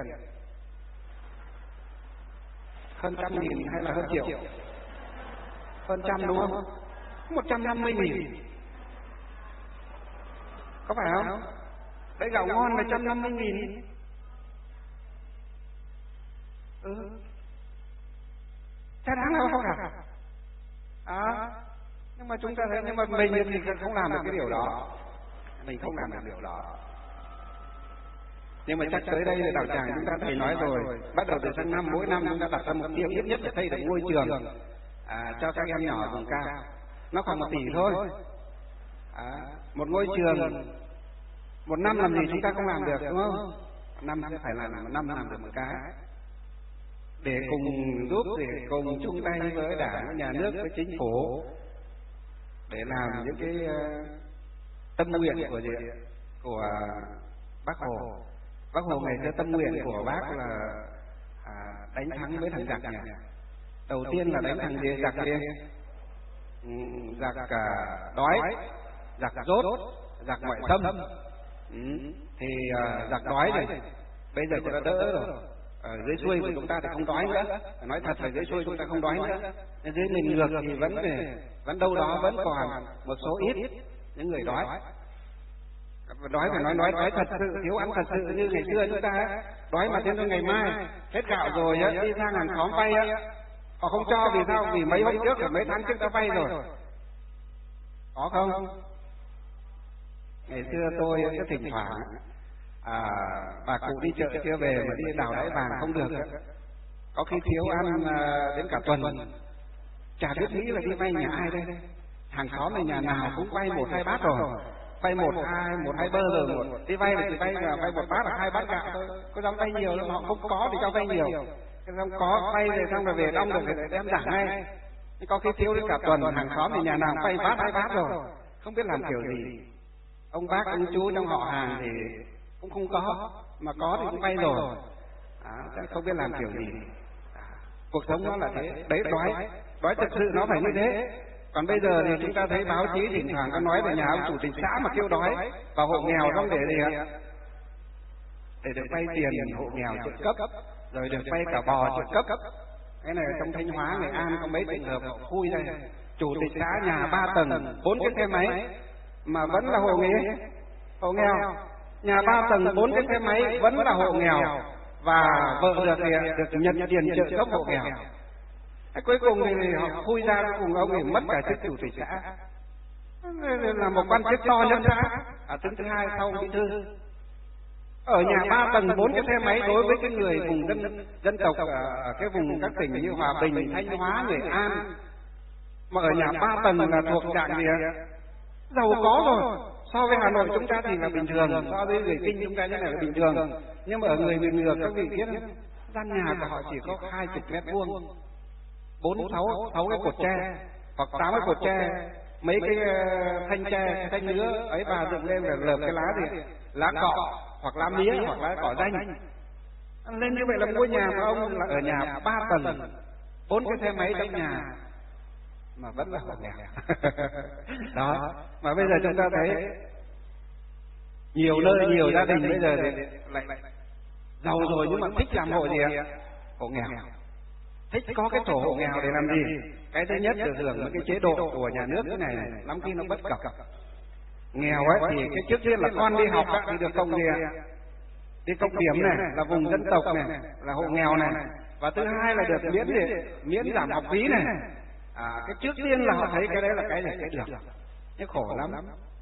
Hơn trăm nghìn hay là hơn triệu? Hơn trăm đúng không? Một trăm năm mươi nghìn, có phải không? Đấy, gạo ngon là trăm năm mươi nghìn. Ừ, chả đáng đâu không hả? À, nhưng mà chúng ta thấy, nhưng mà mình thì không làm được cái điều đó, mình không làm được điều đó. Nhưng mà chắc tới đây là đạo tràng chúng ta thầy nói rồi, bắt đầu từ sang năm, mỗi năm chúng ta đặt ra mục tiêu ít nhất là xây được ngôi trường à, cho các em nhỏ vùng cao, nó khoảng một tỷ thôi. À, một ngôi trường một năm làm gì chúng ta không làm được, đúng không? Một năm sẽ phải làm, một năm làm được một cái, để cùng giúp, để cùng chung tay với đảng, với nhà nước, với chính phủ để làm những cái uh, tâm nguyện của gì của Bác Hồ. Bác Hồ ngày xưa tâm nguyện của bác là à, đánh thắng với thằng giặc nhỉ. Đầu tiên là đánh thằng gì? Giặc gì? Ừ, giặc cả đói, giặc dốt, giặc ngoại xâm. Ừ, thì uh, giặc đói rồi, bây giờ cũng đã đỡ rồi. Ở dưới xuôi của chúng ta thì không đói nữa. Nói thật là dưới xuôi chúng ta không đói nữa. Nhưng dưới miền ngược thì vẫn vẫn đâu đó vẫn còn một số ít những người đói. Đói phải nói nói đói thật sự, thiếu ăn thật sự như ngày xưa chúng ta đói mà đến ngày mai hết gạo rồi á, đi sang hàng xóm vay á, họ không cho. Vì sao? Vì mấy hôm trước, mấy tháng trước đã vay rồi. Có không? Ngày xưa tôi cứ thỉnh thoảng à, bà cụ đi chợ chưa về mà đi đào đáy vàng không được, có khi thiếu ăn à, đến cả tuần, chả biết nghĩ là đi vay nhà ai đây. Hàng xóm này nhà nào cũng vay một hai bát rồi, vay một hai một hai bơ rồi, một đi vay thì chỉ vay là vay một bát là hai bát gạo thôi, có dám vay nhiều đâu, họ không có thì cho vay nhiều, cái xong có vay rồi xong rồi về đông được thì đem trả ngay. Nhưng có khi thiếu đến cả tuần, hàng xóm thì nhà nào vay bát hai bát rồi, không biết làm kiểu gì. Ông bác ông chú trong họ hàng thì cũng không có, mà có thì cũng vay rồi, à, không biết làm kiểu gì. À, cuộc sống nó là thế đấy, đói đói thực sự nó phải như thế. Còn bây giờ thì chúng ta thấy báo chí thỉnh thoảng có nói về nhà ông chủ tịch xã mà kêu đói vào hộ nghèo xong để gì ạ? Để được vay tiền hộ nghèo trợ cấp, rồi được vay cả bò trợ cấp. Cái này ở trong Thanh Hóa, Nghệ An có mấy trường hợp họ khui đây, chủ tịch xã nhà ba tầng, bốn chiếc xe máy mà vẫn là hộ nghèo, hộ nghèo, nhà ba tầng bốn chiếc xe máy vẫn là hộ nghèo, và vợ được được nhận tiền trợ cấp hộ nghèo. Cuối cùng thì họ khui ra, cùng ông ấy mất cả chức chủ tịch xã. là một quan chức to nhất xã, à, đứng thứ hai sau bí thư. Ở nhà ba tầng bốn cái xe máy đối với cái người vùng dân dân tộc ở cái vùng các tỉnh như Hòa Bình, Thanh Hóa, Nghệ An, mà ở nhà ba tầng là thuộc dạng gì ạ? Giàu có rồi. So với Hà Nội chúng ta thì là bình thường, so với người Kinh chúng ta như này là bình thường. Nhưng mà ở người miền ngược các vị biết, gian nhà của họ chỉ có hai chục mét vuông, bốn sáu sáu cái cột tre hoặc tám cái cột tre, mấy cái thanh tre, thanh nứa ấy bà dựng lên là lợp cái lá gì, lá cọ hoặc lá mía hoặc lá cỏ danh. Lên như vậy là ngôi nhà của ông là ở nhà ba tầng, bốn cái xe máy trong nhà mà vẫn là hộ nghèo. Đó, mà bây giờ chúng ta thấy nhiều nơi, nhiều gia đình bây giờ thì lại giàu rồi nhưng mà thích làm hộ gì ạ? Hộ nghèo. Thích có cái sổ hộ nghèo để làm gì? Cái thứ nhất được hưởng những cái chế độ của nhà nước thế này, này lắm khi nó bất cập. Nghèo ấy thì cái trước tiên là con đi học thì được công gì ạ? Đi công điểm này, là vùng dân tộc này, là hộ nghèo này. Và thứ hai là được miễn gì? Miễn giảm học phí này. À, cái trước tiên là họ thấy cái đấy là cái này cái được, nhưng khổ lắm.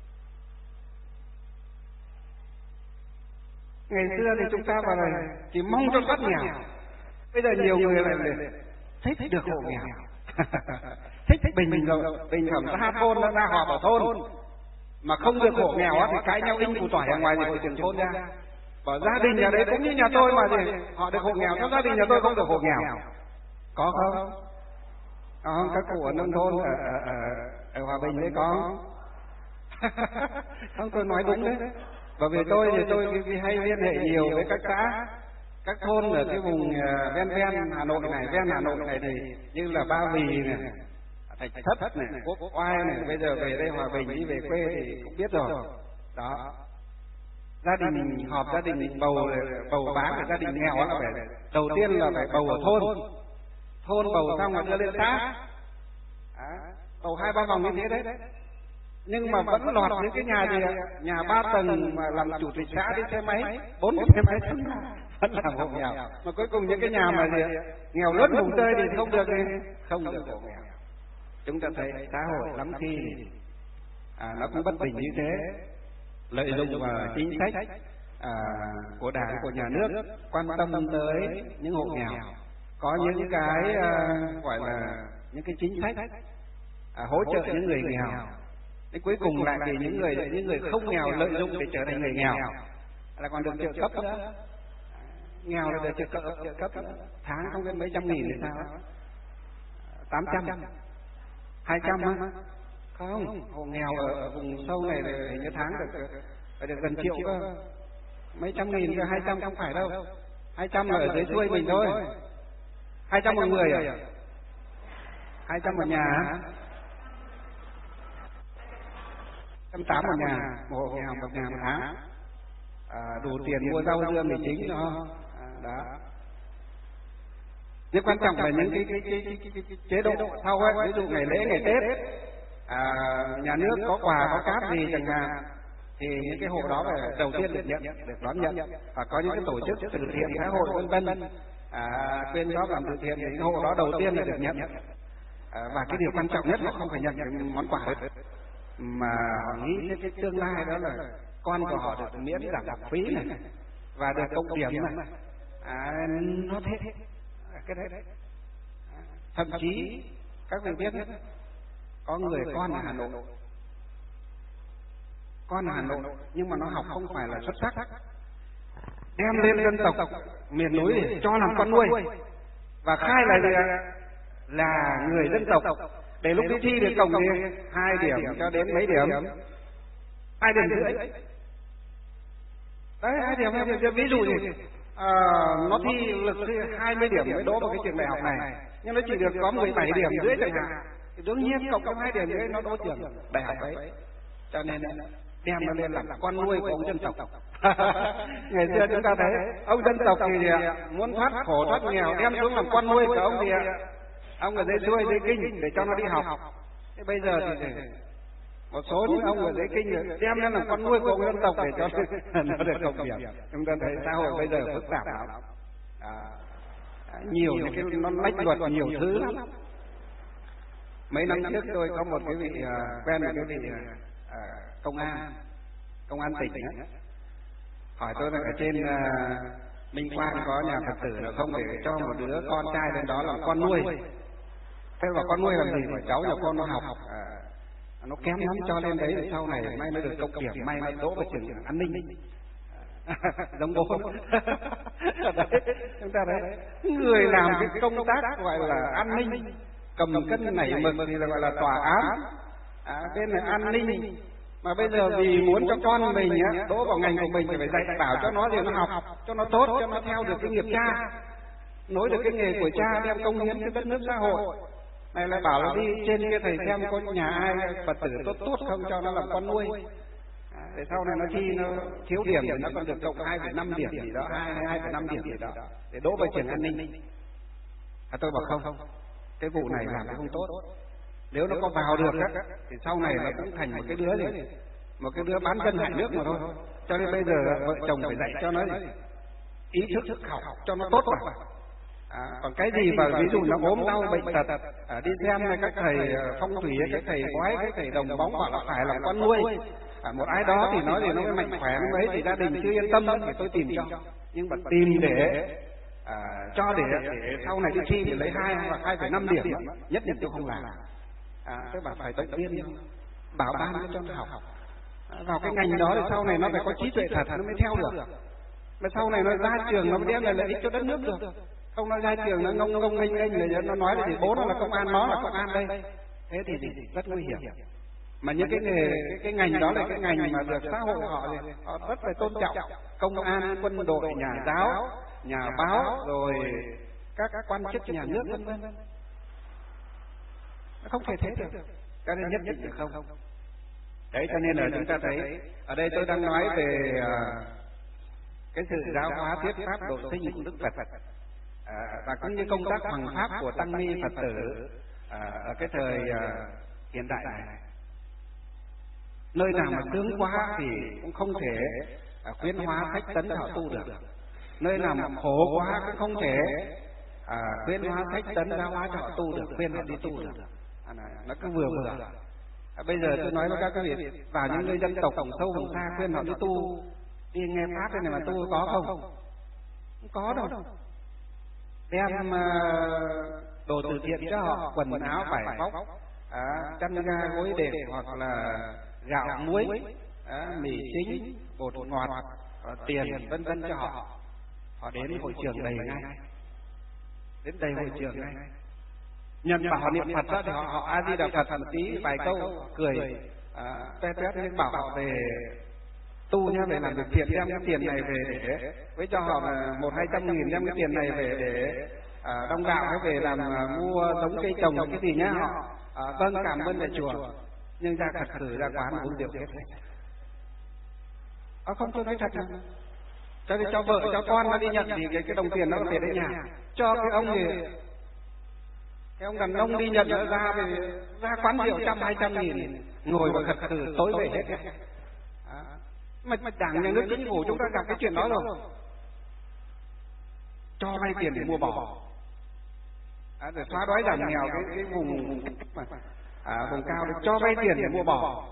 Ngày xưa thì chúng ta vào này chỉ mong cho thoát nghèo, bây giờ nhiều người lại thích được hộ nghèo. Thích bình bình rồi bình phẩm ra thôn ra họp ở thôn mà không được hộ nghèo á thì cãi nhau in củ tỏi ở ngoài thì hội trưởng thôn ra bảo gia đình nhà đấy cũng như nhà tôi mà thì họ được hộ nghèo, sao gia đình nhà tôi không được hộ nghèo? Có không? Có, các cụ ở nông thôn ở, ở, ở, ở Hòa Bình đấy có. Không, tôi nói đúng đấy. Bởi vì tôi thì tôi hay liên hệ nhiều với các xã, các thôn ở cái vùng ven ven Hà Nội này, ven Hà Nội này thì như là Ba Vì này, Thạch Thất này, Quốc Oai này, bây giờ về đây Hòa Bình đi về quê thì cũng biết rồi. Đó. Gia đình họp gia đình bầu bầu bán của gia đình nghèo là phải đầu tiên là phải bầu ở thôn. Thôn bầu xong rồi đưa lên xã, à, bầu hai ba vòng như thế đấy. Nhưng mà vẫn lọt những cái nhà gì nhà ba tầng mà làm chủ tịch xã đi xe máy, bốn cái xe máy vẫn làm hộ nghèo. Mà cuối cùng những cái nhà mà gì nghèo lớn vùng tơi thì không được đi, không được hộ nghèo. Chúng ta thấy xã hội lắm khi à, nó cũng bất bình như thế, lợi dụng vào chính sách à, của đảng của nhà nước quan tâm tới những hộ nghèo. Có những cái uh, gọi là những cái chính sách à, hỗ trợ những người nghèo, đến cuối cùng lại vì những người những người không nghèo lợi dụng để trở thành người nghèo, là còn được trợ cấp nữa. Nghèo là được trợ cấp, trợ cấp nữa. Tháng không biết mấy trăm nghìn thì sao? Tám trăm, hai trăm á? Không, hộ nghèo ở, ở vùng sâu này thì hình như tháng được phải được gần triệu cơ, mấy trăm nghìn cơ, hai trăm không phải đâu, hai trăm là ở dưới xuôi mình thôi. Hai trăm một người à? Hai trăm một nhà hả? Trăm tám một nhà, một hộ nghèo một nhà một tháng, à, đủ tiền mua rau dưa mì chính đó. À, đó. Nhưng quan trọng là những cái, cái, cái, cái, cái, cái chế độ sau ấy, ví dụ ngày lễ ngày Tết, à, nhà nước có quà có cáp gì chẳng hạn, thì những cái hộ đó phải đầu tiên được nhận, được đón nhận. Và có những cái tổ chức từ thiện xã hội vân vân à, quyên góp làm từ thiện thì những hộ đó đầu tiên là được nhận. À, và cái điều quan trọng nhất là không phải nhận cái món quà hết, mà họ nghĩ đến cái tương lai đó là con của họ được miễn giảm học phí này và được cộng điểm này, à, nó thế cái đấy. Thậm chí các vị biết có người con ở Hà Nội, con ở Hà Nội nhưng mà nó học không phải là xuất sắc, đem lên dân tộc miền núi để cho làm con nuôi và khai là là người dân tộc, để lúc đi thi được cộng thì hai điểm cho đến mấy điểm, hai điểm rưỡi đấy, hai điểm hai điểm. Ví dụ gì à, nó thi lực thi hai mươi điểm mới đỗ vào cái trường đại học này, nhưng nó chỉ được có mười bảy điểm rưỡi chẳng hạn, thì đương nhiên cộng trong hai điểm rưỡi nó đỗ trường đại học ấy. Cho nên đem nó lên làm con nuôi của ông dân tộc. Ngày xưa chúng ta thấy ông dân tộc thì muốn thoát khổ thoát nghèo đem xuống làm con nuôi của ông thì ông ở dưới xuôi dưới kinh để cho nó đi học. Thế bây giờ thì một số những ông ở dưới kinh đem lên làm con nuôi của ông dân tộc để cho nó được cộng điểm. Chúng ta thấy xã hội bây giờ phức tạp lắm, à, nhiều những cái nó lách luật nhiều thứ lắm. Mấy năm trước tôi có một cái vị uh, quen một cái vị uh, công an, công an tỉnh ấy, hỏi tôi là ở trên uh, Minh Quang có nhà Phật tử là không để cho một đứa con trai lên đó làm con nuôi. Thế mà con nuôi làm gì? Mà cháu nhà con nó học à, nó kém lắm, cho lên đấy sau này may mới được công điểm, may mới đỗ vào trường an ninh. Giống bố. Đấy, chúng ta đấy, người làm cái công tác gọi là an ninh, cầm cân nảy mực thì là gọi là tòa án, à, bên là an ninh. Mà bây giờ vì muốn cho con mình á đỗ vào ngành của mình thì phải dạy bảo cho nó thì nó học cho nó tốt, cho nó theo được cái nghiệp cha, nối được cái nghề của cha, đem công hiến cho đất nước xã hội. Này lại bảo là đi trên kia thầy xem có nhà ai Phật tử tốt tốt không cho nó làm con nuôi. À, để sau này nó thi nó thiếu điểm thì nó còn được cộng hai phẩy năm điểm gì đó, hai hai phẩy năm điểm gì đó để đỗ vào trường an ninh. À, tôi bảo không, cái vụ này làm không tốt. Nếu nó có vào được á thì sau này nó cũng thành một cái đứa gì, một cái đứa bán dân hại nước mà thôi. Cho nên bây giờ vợ chồng phải dạy cho nó gì? Ý thức học cho nó tốt vào. À, còn cái gì mà ví dụ nó ốm đau bệnh tật, à, đi xem các thầy phong thủy, các thầy bói, các thầy đồng bóng bảo là phải làm con nuôi, à, một ai đó thì nói thì nó mạnh khỏe nó mấy thì gia đình chưa yên tâm thì tôi tìm cho, nhưng mà tìm để à, cho để, để sau này đi thi thì lấy hai hoặc hai phẩy năm điểm nhất định tôi không làm. À, tôi bảo phải động viên bảo ban cho nó học à, vào cái ngành đó thì sau này nó phải có trí tuệ thật nó mới theo được. Mà sau này nó ra trường nó mới đem lại lợi ích cho đất nước được. Không nó ra trường nó ngông ngông nghênh nghênh rồi nó nói là gì bố nó là công an, nó là công an đây, thế thì rất nguy hiểm. Mà những cái nghề cái, cái ngành đó là cái ngành mà được xã hội họ họ rất phải tôn trọng, công an, quân đội, nhà giáo, nhà báo, rồi các, các quan chức nhà nước vân vân. Nó không thể thế được, cái này nhất định được không. Đấy cho nên là chúng ta thấy ở đây tôi đang nói về uh, cái sự giáo hóa thuyết pháp độ sinh của Đức Phật. À, và cũng như công tác hoằng pháp của tăng ni Phật tử à, ở cái thời à, hiện đại này, nơi nào mà sướng quá thì cũng không thể à, khuyến hóa thách tấn họ tu được, nơi nào mà khổ quá cũng không thể à, khuyến hóa thách tấn giáo hóa cho họ tu được, khuyên họ đi tu được. À, này, nó cứ vừa vừa. À, bây giờ tôi nói với các quý vị vào những nơi dân tộc vùng sâu vùng xa khuyên họ đi tu, đi nghe pháp thế này mà tu có không? Không có đâu. Đem uh, đồ từ thiện cho họ, quần áo vải vóc, à, chăn ga gối đệm hoặc là gạo muối, à, mì chính, bột ngọt, à, tiền vân vân cho họ. Họ đến hội trường đầy ngay, đến đầy hội trường ngay. Nhận bảo niệm Phật đó thì họ họ A Di Đà Phật một tí vài câu cười, à, tuét tuét nhưng bảo họ về tu nhá, về làm việc thiện, đem cái tiền này về để với cho họ là một hai trăm nghìn, đem cái tiền này về để à, đong gạo hay về làm à, mua giống cây trồng cái gì nhá. Họ à, vâng cảm ơn về chùa, nhưng ra thật sự ra quán uống rượu hết. À, không, tôi nói thật là cho đi cho vợ cho con nó đi nhận thì cái cái đồng tiền nó có thể đến nhà, cho cái ông thì cái ông đàn ông đi nhận nó ra thì ra quán rượu trăm hai trăm nghìn ngồi và thật sự tối về hết. À, mà, mà đảng nhà nước chính phủ chúng ta gặp cái chuyện đó rồi, cho vay tiền để mua bò, à, để xóa đói giảm nghèo cái cái vùng à, vùng cao để cho vay tiền để mua bò.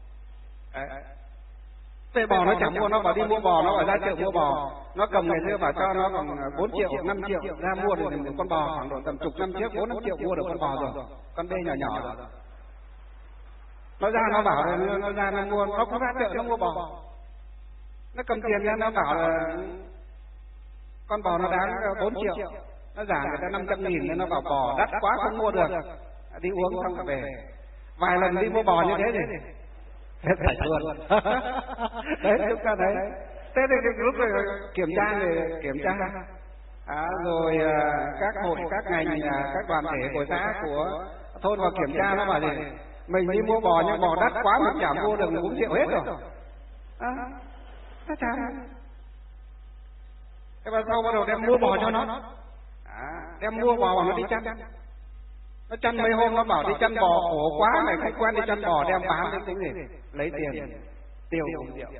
Thế bò nó chẳng mua, nó bảo đi mua bò, nó bảo ra chợ mua bò, nó cầm ngày xưa bảo cho nó còn bốn triệu năm triệu ra mua được một con bò, khoảng độ tầm chục năm trước bốn năm triệu mua được con bò rồi, con bê nhỏ nhỏ rồi. Nó ra nó bảo là nó ra nó mua, nó cũng ra chợ nó mua bò, nó cầm tiền ra nó bảo là con bò nó đáng bốn triệu, nó giả người ta năm trăm nghìn nên nó bảo bò đắt quá không mua được, đi uống xong rồi về. Vài lần đi mua bò như thế thì hết sạch luôn. Đấy chúng ta thấy. Thế thì lúc rồi kiểm tra thì kiểm tra à, rồi à, các hội các ngành à, các đoàn thể của xã của thôn vào kiểm tra nó bảo gì mình đi mua bò nhưng bò đắt quá mình chả mua được bốn triệu hết rồi. À, nó chán. Thế mà sau bắt đầu đem mua bò cho nó, à, đem mua bò nó đi chăn, nó chăn mấy hôm nó bảo đi chăn bò khổ quá này không quen đi chăn bò, đem bán đến tính gì lấy tiền tiêu uống rượu.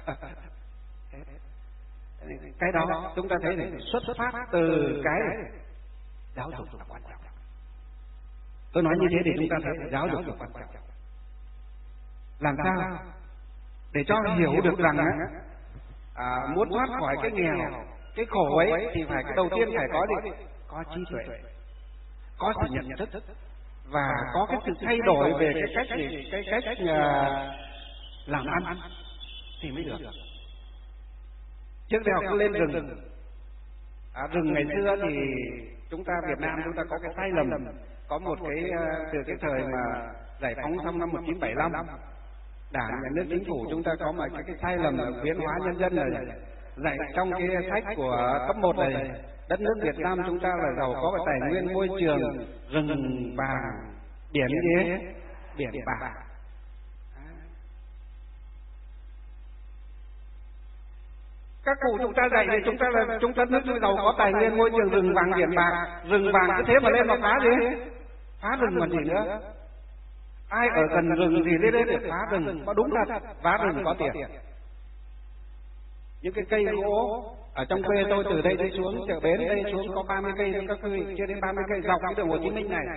Cái đó chúng ta thấy này xuất phát từ cái giáo dục là quan trọng. Tôi nói như thế để chúng ta thấy giáo dục là quan trọng. Làm sao để cho hiểu được rằng á, à, muốn thoát khỏi cái nghèo, cái khổ ấy thì phải cái đầu tiên phải có gì? Có trí tuệ, có sự nhận thức và có cái sự thay đổi về cái cách gì, cái cách uh, làm ăn thì mới được. Trước đây học cứ lên rừng, à, rừng ngày xưa thì chúng ta Việt Nam chúng ta có cái sai lầm, có một cái uh, từ cái thời mà giải phóng xong năm một nghìn chín trăm bảy mươi lăm, Đảng nhà nước chính phủ chúng ta có một cái, cái sai lầm là khuyến hóa nhân dân này, dạy trong cái sách của cấp một này, đất nước Việt Nam chúng ta là giàu có về tài nguyên môi trường, rừng vàng, biển gì ấy, biển bạc. Các cụ chúng ta dạy thì chúng ta là chúng ta nước giàu có tài nguyên môi trường, rừng vàng, biển bạc, rừng vàng cứ thế mà lên mà phá gì? Phá rừng còn gì nữa? Ai ở gần rừng thì lên đến để phá rừng, có đúng thật, phá rừng có tiền. Những cái cây gỗ ở trong quê tôi từ đây đi xuống chợ Bến đây xuống có ba mươi cây, các cây chưa đến ba mươi cây dọc cái đường Hồ Chí Minh này.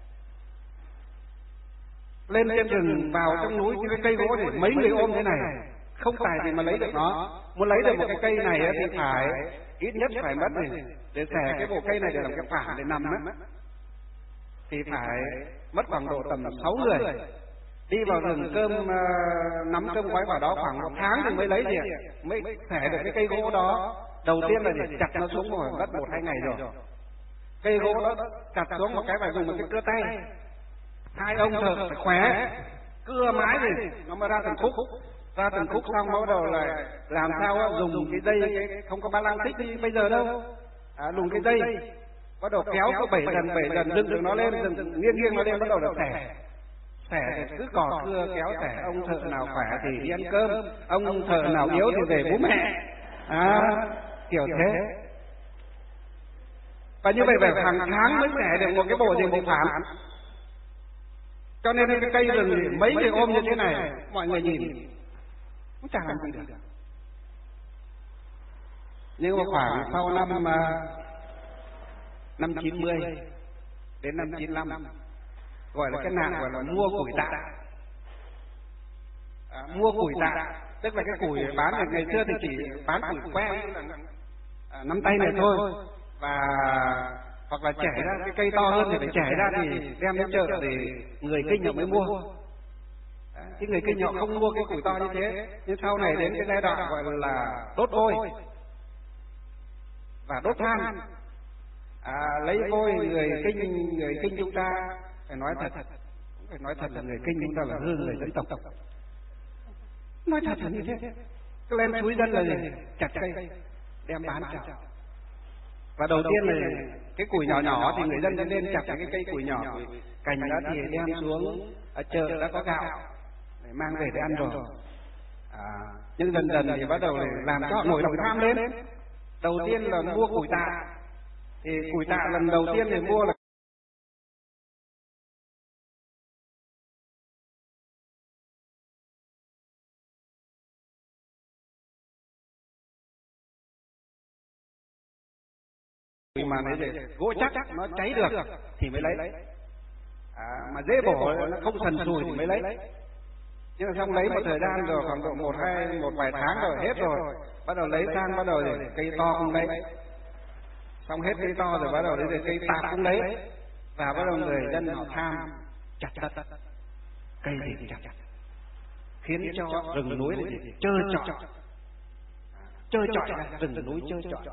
Lên trên rừng vào trong núi những cái cây gỗ thì mấy người ôm thế này, không tài gì mà lấy được nó. Muốn lấy được một cái cây này thì phải ít nhất phải mất này để xẻ cái bộ cây này để làm cái phản để nằm á, thì phải mất khoảng độ tầm sáu người đi vào rừng cơm uh, nắm cơm gói vào đó khoảng một tháng thì mới lấy gì mới xẻ được cái cây gỗ đó. Đầu tiên là để chặt nó xuống rồi mất một hai ngày rồi. Cây gỗ đó chặt xuống một cái phải dùng một cái cưa tay, hai ông thợ phải khỏe cưa mãi thì nó mới ra từng khúc, ra từng khúc xong bắt đầu là làm sao đó, dùng cái dây cái, không có ba lang tích như bây giờ đâu, à, dùng cái dây bắt đầu kéo có bảy lần bảy lần dựng được nó lên, dựng nghiêng nghiêng nó lên, bắt đầu là xẻ xẻ cứ cò cưa kéo xẻ. Ông thợ nào khỏe thì đi ăn cơm, ông thợ nào yếu thì về bố mẹ, à, kiểu thế. Và như vậy phải hàng tháng mới xẻ được một cái bộ gì bộ phản. Cho nên cái cây rừng thì mấy người ôm như thế này, mọi người nhìn cũng chẳng làm gì được. Nhưng mà khoảng sau năm năm chín mươi đến năm chín lăm gọi là cái nạn gọi là mua củi tạ, à, mua củi tạ tức là cái củi bán được ngày xưa thì chỉ bán củi que à, nắm tay này thôi, và hoặc là chẻ ra cái cây to hơn thì phải chẻ ra thì đem đến chợ thì người kinh họ mới mua. Cái người kinh họ không mua cái củi to như thế. Nhưng sau này đến cái giai đoạn gọi là đốt vôi và đốt than, à, lấy vôi. Người kinh người kinh chúng ta phải nói thật, phải nói thật là người kinh chúng ta là hư người dân tộc. Nói thật là như thế. Cái lên suối dân là gì? Chặt cây đem bán cho. Và đầu tiên là cái củi nhỏ nhỏ thì người dân lên chặt cái cây củi nhỏ, cành đó thì đem xuống ở chợ đã có gạo để mang về để ăn rồi. À, nhưng dần dần thì bắt đầu làm cho họ nổi lòng tham lên. Đầu tiên là mua củi tạ, thì củi tạ lần đầu tiên thì mua là mà lấy để gỗ chắc nó cháy được thì mới lấy, à, mà dễ bổ nó không sần sùi thì mới lấy. Nhưng mà xong lấy một thời gian rồi khoảng độ một hai một vài tháng rồi hết rồi, bắt đầu lấy sang bắt đầu thì cây to không lấy, xong hết cây to rồi bắt đầu đến cây tạp không lấy, và bắt đầu người dân họ tham chặt đất, cây gì chặt, khiến cho rừng núi này trơ trọi, trơ trọi ra rừng núi trơ trọi.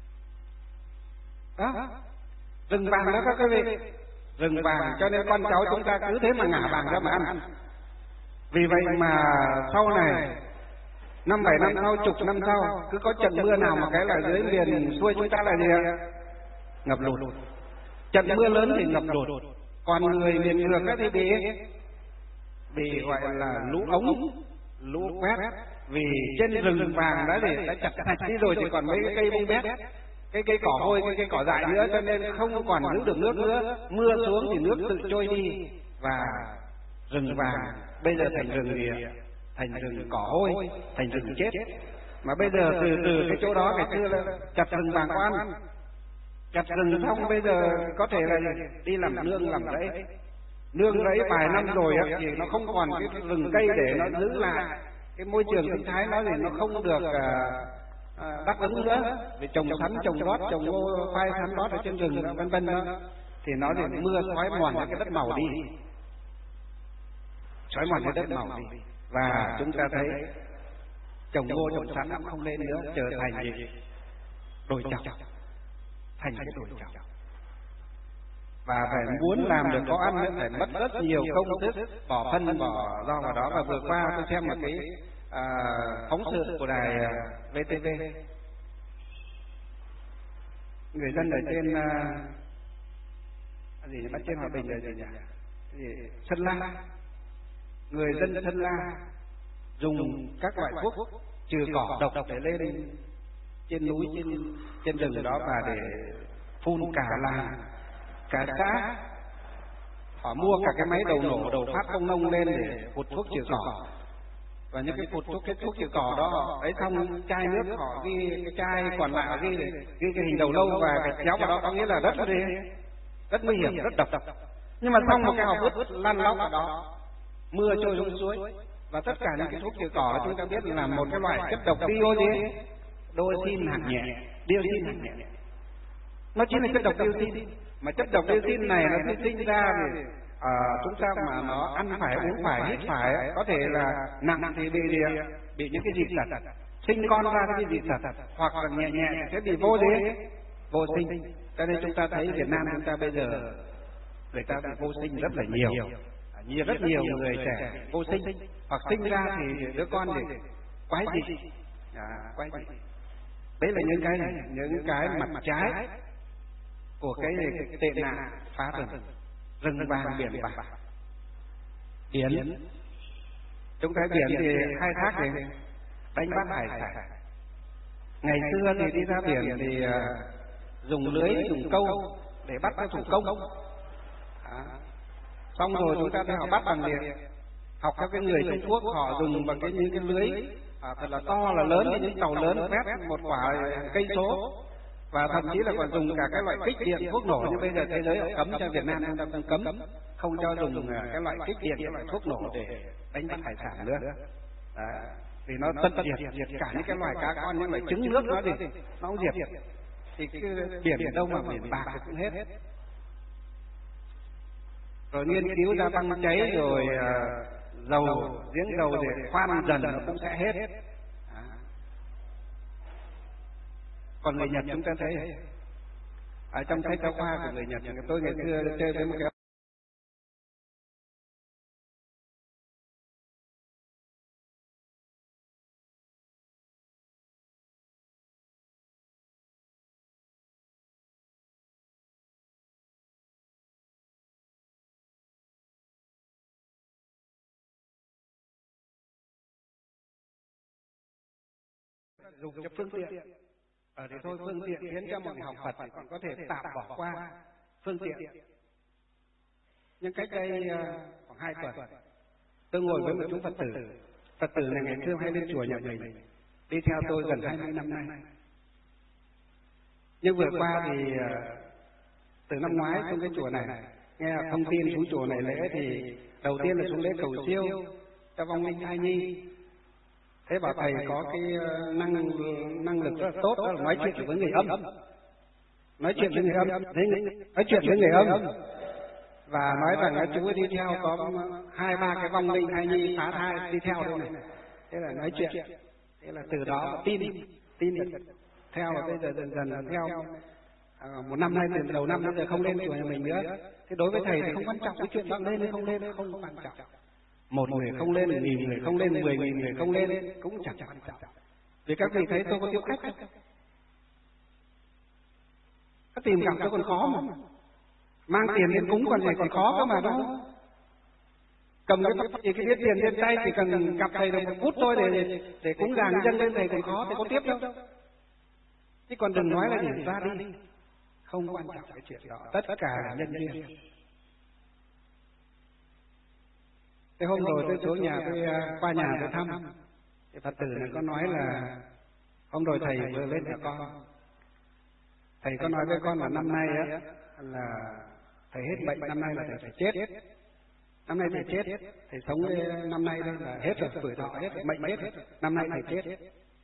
Đó, rừng vàng đó các quý vị, rừng vàng, cho nên con cháu chúng ta cứ thế mà ngả vàng ra mà ăn. Vì vậy mà sau này năm bảy năm sau, chục năm sau, cứ có trận mưa nào mà cái là dưới miền xuôi chúng ta là gì ạ? Ngập lụt. Trận mưa lớn thì ngập lụt, còn người miền ngược thì bị bị gọi là lũ ống, lũ quét. Vì trên rừng vàng đã để đã chặt sạch đi rồi, chỉ còn mấy cái cây bông bét, cái cây cỏ hôi, cái cây cỏ dại nữa, cho nên không còn giữ được nước nữa. Mưa xuống thì nước tự trôi đi, và rừng vàng bây giờ thành rừng gì? Thành rừng cỏ hôi, thành rừng chết. Mà bây giờ từ từ cái chỗ đó ngày xưa là chặt rừng vàng có ăn, chặt rừng xong bây giờ có thể là đi làm nương làm rẫy, nương rẫy vài năm rồi á thì nó không còn cái rừng cây để nó giữ lại cái môi trường sinh thái nó thì nó không được uh, đáp ứng nữa, vì trồng sắn trồng bót trồng ngô khoai sắn bót ở trên rừng vân vân đó, thì nó thì mưa xói mòn cái đất màu đi, xói mòn cái đất màu đi, và chúng ta thấy trồng ngô trồng sắn nó không lên nữa, trở thành gì đồi trọc, thành cái đồi trọc. Và phải muốn làm được có ăn nữa phải mất rất nhiều công sức, bỏ phân bỏ rau vào đó. Và vừa qua tôi xem một cái à, phóng sự của đài vê tê vê, người dân ở trên à, gì bắt trên Hòa Bình là gì nhỉ? Gì? Sơn La, người dân Sơn La dùng các loại thuốc trừ cỏ độc để lên trên núi trên trên rừng đó và để phun cả làng cả xã, họ mua cả cái máy đầu nổ đầu phát công nông lên để phụt thuốc trừ cỏ, và những cái phụt thuốc cái thuốc trừ cỏ đó họ ấy xong chai nước họ ghi cái chai còn lại ghi ghi cái hình đầu lâu và cái kéo vào đó, có nghĩa là rất là rất nguy hiểm, rất độc. Nhưng mà xong một cái họ vứt lăn lóc ở đó, mưa trôi xuống suối, và tất cả những cái thuốc trừ cỏ chúng ta biết là một cái loại chất độc dioxin, dioxin hạt nhẹ, dioxin hạt nhẹ, nó chính là chất độc dioxin. Mà chất độc dioxin này nó khi sinh ra thì à, chúng ta mà nó ăn phải uống phải hít phải có thể là nặng thì bị bị những cái dị tật, sinh con ra cái dị tật, hoặc là nhẹ nhẹ sẽ bị vô gì vô sinh. Cho nên chúng ta thấy Việt Nam chúng ta bây giờ người ta bị vô sinh rất là nhiều, nhiều rất nhiều người trẻ vô sinh, hoặc sinh ra thì đứa con thì quái dị, à, quái dị. Đấy là những cái này, những cái mặt trái của cái, cái tệ nạn phá rừng, rừng vàng biển bạc. Biển, chúng ta biển thì khai thác thì đánh bắt hải sản. Ngày xưa thì đi ra biển thì uh, dùng lưới dùng câu để bắt các thủ công. À, xong rồi chúng ta thấy họ bắt bằng điện, học các cái người Trung Quốc họ dùng bằng cái những cái lưới à, thật là to là lớn, những tàu lớn vét một quả cây số, và thậm chí là còn dùng cả cái loại kích điện thuốc nổ. Nhưng bây giờ thế giới họ cấm, cho Việt Nam chúng ta cấm không cho dùng cái loại kích điện, cái loại thuốc nổ để đánh bắt hải sản nữa. Đấy, vì nó tận diệt diệt cả những cái loài cá con, những loài trứng nước nó thì nó cũng diệt. Thì cái biển ở đâu mà biển bạc thì cũng hết. Rồi nghiên cứu ra băng cháy rồi uh, dầu giếng dầu để khoan dần nó cũng sẽ hết. À. Còn người Nhật chúng ta thấy ở trong sách giáo khoa của người Nhật, tôi ngày xưa chơi với một cái dùng cho phương tiện. Ở thì thôi phương tiện khiến cho mọi người học Phật thì còn có thể tạm bỏ qua phương tiện. Nhưng cách đây uh, khoảng hai tuần, tôi ngồi với một chúng Phật tử. Phật tử này ngày xưa hay lên chùa nhà mình, đi theo tôi gần hai mươi năm nay. Nhưng vừa qua thì uh, từ năm ngoái trong cái chùa này nghe thông tin xuống chùa này lễ thì đầu tiên là xuống lễ cầu siêu cho vong linh thai nhi. Thế bảo thầy có cái năng năng lực rất là tốt, đó là nói chuyện với người âm, nói chuyện với người âm, nói chuyện với người âm, và nói rằng chú ấy đi theo có hai ba cái vong linh thai nhi phá thai đi theo đây này. Thế là nói chuyện, thế là từ đó tin tin theo, và bây giờ dần dần là theo. À, một năm nay từ đầu năm đến giờ không lên chùa nhà mình nữa. Thế đối với thầy thì không quan trọng cái chuyện bạn lên hay không lên, không quan trọng. Một người không lên, nghìn người không lên, mười nghìn người không lên cũng chẳng quan trọng. Vì các vị thấy tôi có tiếp khách, các tìm gặp tôi còn khó mà, mang tiền đến cúng còn gì còn khó cơ mà, đúng không? Cầm cái cái cái viết tiền trên tay chỉ cần gặp thầy được một phút thôi để để cúng dường dân lên thầy còn khó, thì có tiếp đâu. Chứ còn đừng nói là để ra đi, không quan trọng cái chuyện đó, tất cả là nhân duyên. Cái hôm rồi tôi xuống nhà, tôi qua nhà tôi thăm, thì Phật tử này có nói là hôm rồi thầy vừa lên nhà con, thầy có nói với con là năm nay á là thầy hết bệnh, năm nay là thầy phải chết. năm nay thầy chết, thầy sống năm nay đây là hết rồi, tuổi thọ hết rồi, mệnh hết, năm nay thầy chết.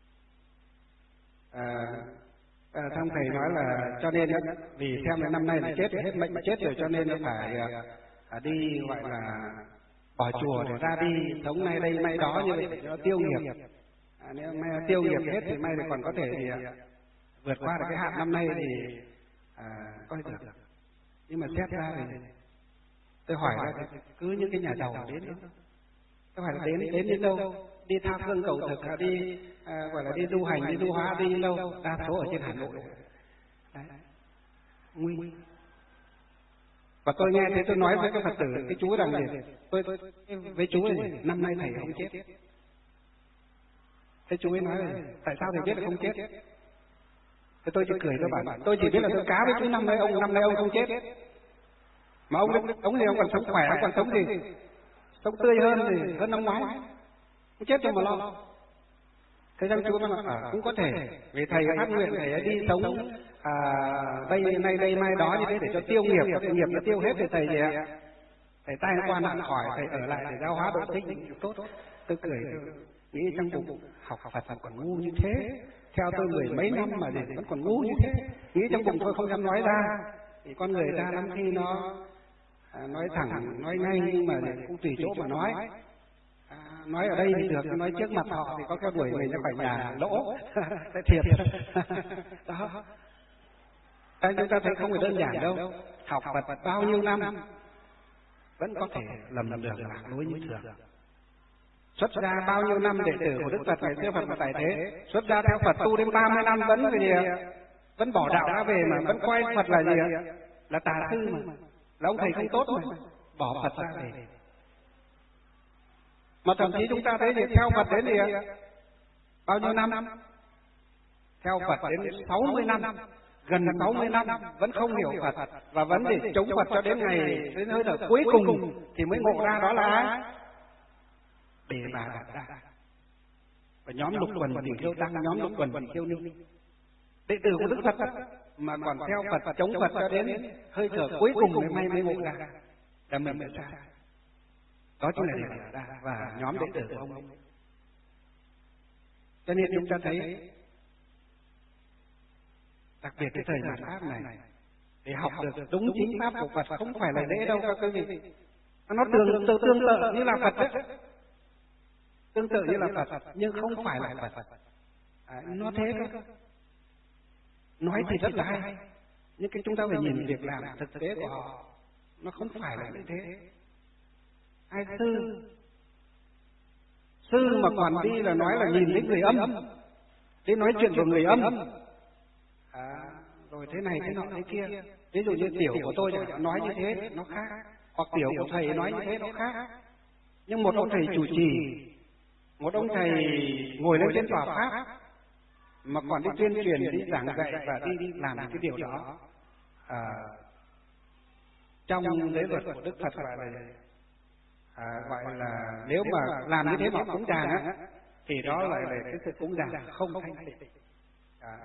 À, à, xong thầy nói là cho nên vì xem là năm nay là chết hết mệnh chết rồi, cho nên nó phải à, đi gọi là bỏ chùa để ra đi sống nay đây nay đó như vậy để cho nó tiêu nghiệp. À, nếu mai tiêu nghiệp hết thì mai thì còn có thể thì à, vượt qua được cái hạn năm nay thì à, coi được. Nhưng mà xét ra thì tôi hỏi là cứ những cái nhà giàu đến đó, tôi hỏi là đến đến đến đâu, đi tha phương cầu thực, hay đi à, gọi là đi du hành, đi du hóa, đi đến đâu, đa số ở trên Hà Nội. Đấy. Nguy. Và tôi nghe thế tôi nói với các Phật tử, cái chú rằng gì, tôi, tôi với chú này, năm nay thầy không chết. Thế chú ấy nói là tại sao thầy biết là không chết? Thế tôi chỉ cười tôi bảo, tôi chỉ biết là tôi cá với chú năm nay ông năm nay ông không chết. Mà ông ông thì ông còn sống khỏe, ông còn sống gì? Sống tươi hơn thì hơn năm ngoái. Không chết cho mà lo. Thế rằng chú nói à, cũng có thể, vì thầy phát nguyện thầy đi sống à, đây nay đây mai đó như thế để cho tiêu nghiệp, và nghiệp nó tiêu hết thì thầy gì ạ? Thầy tai qua nạn khỏi, thầy ở lại để giáo hóa độ tinh tốt. Tôi cười, tôi nghĩ trong bụng học Phật còn ngu như thế. Theo tôi mười mấy năm mà gì vẫn còn ngu như thế. Nghĩ trong bụng tôi không dám nói ra. Thì con người ta lắm khi nó à, nói thẳng, nói ngay nhưng mà cũng tùy chỗ mà nói. À, nói ở đây thì được, nói trước mặt họ thì có cái đuổi mình ra khỏi nhà lỗ, sẽ thiệt. Đó. Tại chúng ta thấy không phải đơn giản đâu. Học Phật bao nhiêu năm vẫn có thể lầm đường lạc lối như thường. Xuất gia bao nhiêu năm đệ tử của Đức Phật ngày xưa Phật mà tại thế, xuất gia theo Phật tu đến ba mươi năm vẫn về gì, vẫn bỏ đạo ra về mà vẫn coi Phật là gì ạ? Là tà sư mà, là ông thầy không tốt mà, bỏ Phật ra về. Mà thậm chí chúng ta thấy thì theo Phật đến gì ạ? Bao nhiêu năm? Theo Phật đến sáu mươi năm, gần sáu mươi năm vẫn không hiểu Phật và vẫn để chống Phật cho đến ngày đến hơi thở cuối cùng thì mới ngộ ra đó là ai? Đề Bà Đạt Đa và nhóm Lục Quần Tỷ Khiêu Tăng, nhóm Lục Quần Tỷ Khiêu Ni, đệ tử của Đức Phật mà còn theo Phật chống Phật cho đến hơi thở cuối cùng mới may mới ngộ ra là mình đã sai. Đó chính là Đề Bà Đạt Đa và nhóm đệ tử của ông ấy. Cho nên chúng ta thấy đặc biệt cái thời gian pháp này để học được đúng chính pháp của Phật không phải là dễ đâu các quý vị. Nó tương tự tương tự như là Phật đấy, tương tự như là Phật nhưng không phải là Phật. À, nó thế cơ. Nói thì rất là hay, nhưng cái chúng ta phải nhìn việc làm thực tế của họ, nó không phải là như thế. Ai sư sư mà còn đi là nói là nhìn đến người âm, đi nói chuyện của người âm. À, rồi thế này thế nọ thế kia. Ví dụ như tiểu của tôi chẳng nói như thế nó khác, hoặc tiểu của thầy nói như thế nó khác. Nhưng một ông thầy chủ trì, một ông thầy ngồi lên trên tòa pháp mà còn đi tuyên truyền, đi giảng dạy và đi làm cái điều đó à, trong lễ luật của Đức Phật gọi là à, gọi là nếu mà làm như thế mà cúng dường á thì đó lại là cái sự cúng dường không thanh tịnh. À,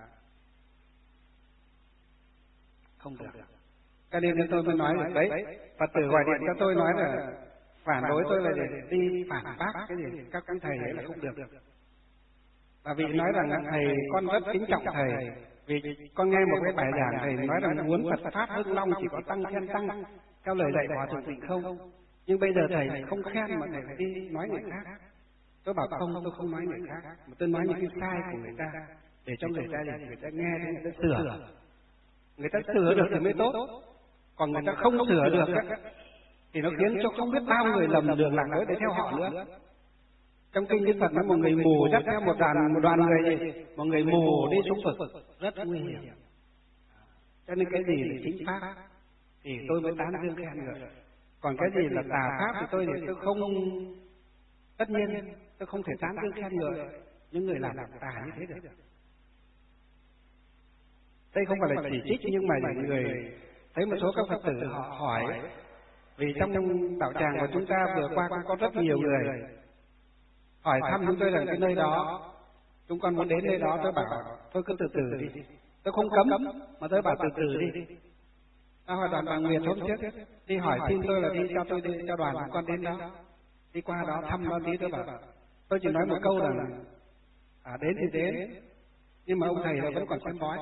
không được. Cho nên tôi mới nói là đấy, Phật tử gọi điện cho tôi nói là phản đối tôi là để đi phản bác cái gì các các thầy ấy là không được. Và vị nói rằng thầy con rất kính trọng thầy, vì con nghe một cái bài giảng thầy nói rằng muốn Phật pháp Hưng Long chỉ có tăng khen tăng theo lời dạy Hòa Thượng Tịnh Không, nhưng bây giờ thầy không khen mà thầy đi nói người khác. Tôi bảo không, tôi không nói người khác, mà tôi nói những cái sai của người ta để cho người ta để người ta nghe thì người ta sửa. Người ta sửa được thì mới tốt, còn người ta không sửa được thì nó khiến cho không biết bao người lầm đường lạc lối để theo họ nữa. Trong kinh Đức Phật nói một người mù dắt theo một đoàn một đoàn người gì, một người mù đi xuống vực rất nguy hiểm. Cho nên cái gì là chính pháp thì tôi mới tán dương khen ngợi, còn cái gì là tà pháp thì tôi thì tôi không, tất nhiên tôi không thể tán dương khen ngợi những người làm tà như thế được. Đây không phải là chỉ trích, nhưng mà những người thấy một số các Phật tử họ hỏi, vì trong đạo tràng của chúng ta vừa qua cũng có rất nhiều người hỏi thăm chúng tôi rằng cái nơi đó chúng con muốn đến nơi đó. Tôi bảo tôi cứ từ từ đi, tôi không cấm mà tôi bảo từ từ đi. Ta hỏi đoàn bà Nguyệt hôm trước đi hỏi xin tôi là đi cho tôi đi cho đoàn con đến đó, đi qua đó thăm nó tí. Tôi bảo tôi chỉ nói một câu là à, đến thì đến, nhưng mà ông thầy là vẫn còn xem bói.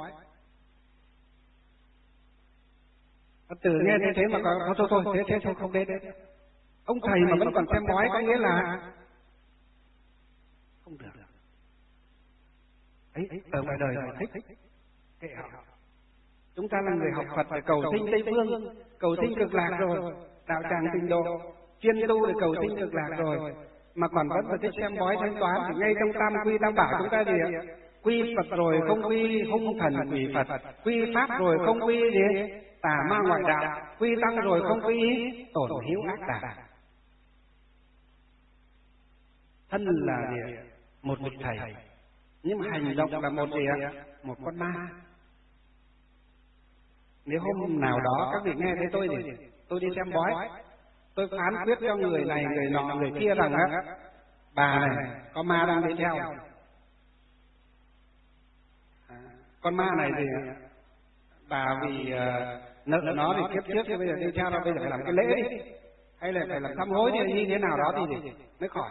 Từ nghe thế thế mà có thôi thôi thế thế thôi không đến. Ông thầy mà vẫn còn xem bói có nghĩa là không được. Ấy ở ngoài đời họ thích kệ họ. Chúng ta là người học Phật để cầu sinh Tây Phương, cầu sinh cực lạc rồi, đạo tràng Tịnh Độ chuyên tu để cầu sinh cực lạc rồi, mà còn vẫn phải thích xem bói thanh toán. Thì ngay trong tam quy tam bảo chúng ta gì ạ? Quy Phật rồi không quy hung thần quỷ Phật, quy pháp rồi không quy gì tà ma ngoại đạo, quy tăng rồi không quy tổn hiếu ác đảng. Thân là gì? Một vị thầy, nhưng mà hành động là một gì ạ? Một con ma. Nếu hôm nào đó các vị nghe thấy tôi thì tôi đi xem bói, tôi phán quyết cho người này người nọ người kia rằng á, bà này có ma đang đi theo. Con ma này thì bà vì uh, nợ nó thì kiếp trước thì bây giờ đi theo nó, bây giờ phải làm cái lễ đi, hay là phải làm sám hối thì như thế nào đó thì, thì mới khỏi.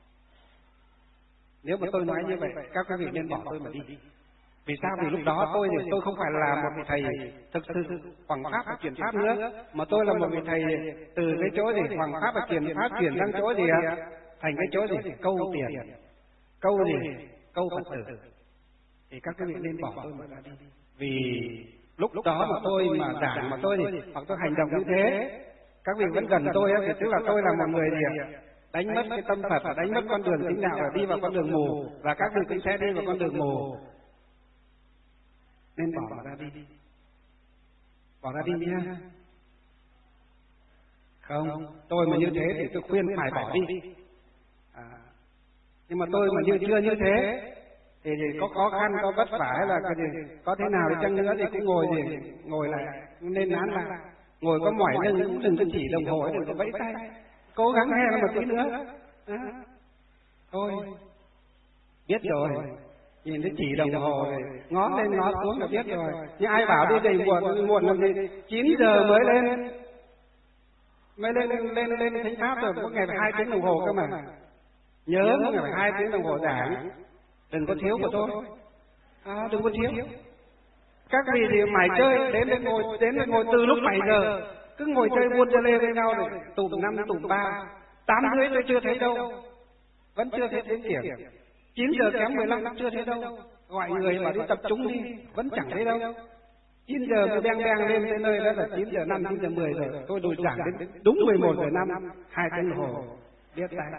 Nếu mà tôi nói như vậy, các quý vị nên bỏ tôi mà đi. Vì sao? Vì lúc đó tôi thì tôi không phải là một vị thầy thực sự hoàng pháp và truyền pháp nữa, mà tôi là một vị thầy từ cái chỗ gì hoàng pháp và truyền pháp chuyển sang chỗ gì ạ? Thành cái chỗ gì câu tiền, câu gì câu Phật tử. Thì các quý vị nên bỏ tôi mà ra đi. Vì lúc đó mà tôi mà giảng mà tôi thì hoặc tôi hành động như thế, các vị vẫn gần tôi thì tức là tôi là một người gì ạ? Đánh mất cái tâm Phật, đánh mất con đường chính đạo và đi vào con đường mù, và các vị cũng sẽ đi vào con đường mù. Nên bỏ ra đi, bỏ ra đi nha. Không, tôi mà như thế thì tôi khuyên phải bỏ đi. À, nhưng mà tôi mà như chưa như thế thì, thì có khó khăn, có vất vả hay là cái gì, có thế nào đi chăng nữa thì cũng ngồi gì, ngồi lại, nên nán lại, ngồi có mỏi lưng cũng đừng có chỉ đồng hồ, đừng có vẫy tay, cố gắng nghe nó một tí nữa. À, thôi, biết rồi. Nhìn thấy chỉ đồng hồ rồi, ngó lên ngó xuống là biết rồi. Nhưng ai bảo đi dậy muộn, muộn làm gì? chín giờ mới lên, mới lên lên lên thánh pháp rồi, có ngày phải hai tiếng đồng hồ cơ mà. Nhớ có ngày phải hai tiếng đồng hồ giảng, đừng có thiếu của tôi, à, đừng có thiếu. Các vị thì mải chơi, đến đến ngồi, đến đến ngồi từ lúc bảy giờ, cứ ngồi chơi buôn chơi lê với nhau rồi, tụm năm tụm ba, tám rưỡi tôi chưa thấy đâu, vẫn chưa thấy đến điểm. Chín giờ kém mười lăm chưa thấy đâu, gọi người mà đi tập trung đi vẫn chẳng thấy đâu. Chín giờ mới beng beng lên tới nơi đó là chín giờ năm, chín giờ mười rồi, tôi đòi giảng đến đúng mười một giờ năm, hai tiếng đồng hồ biết tay.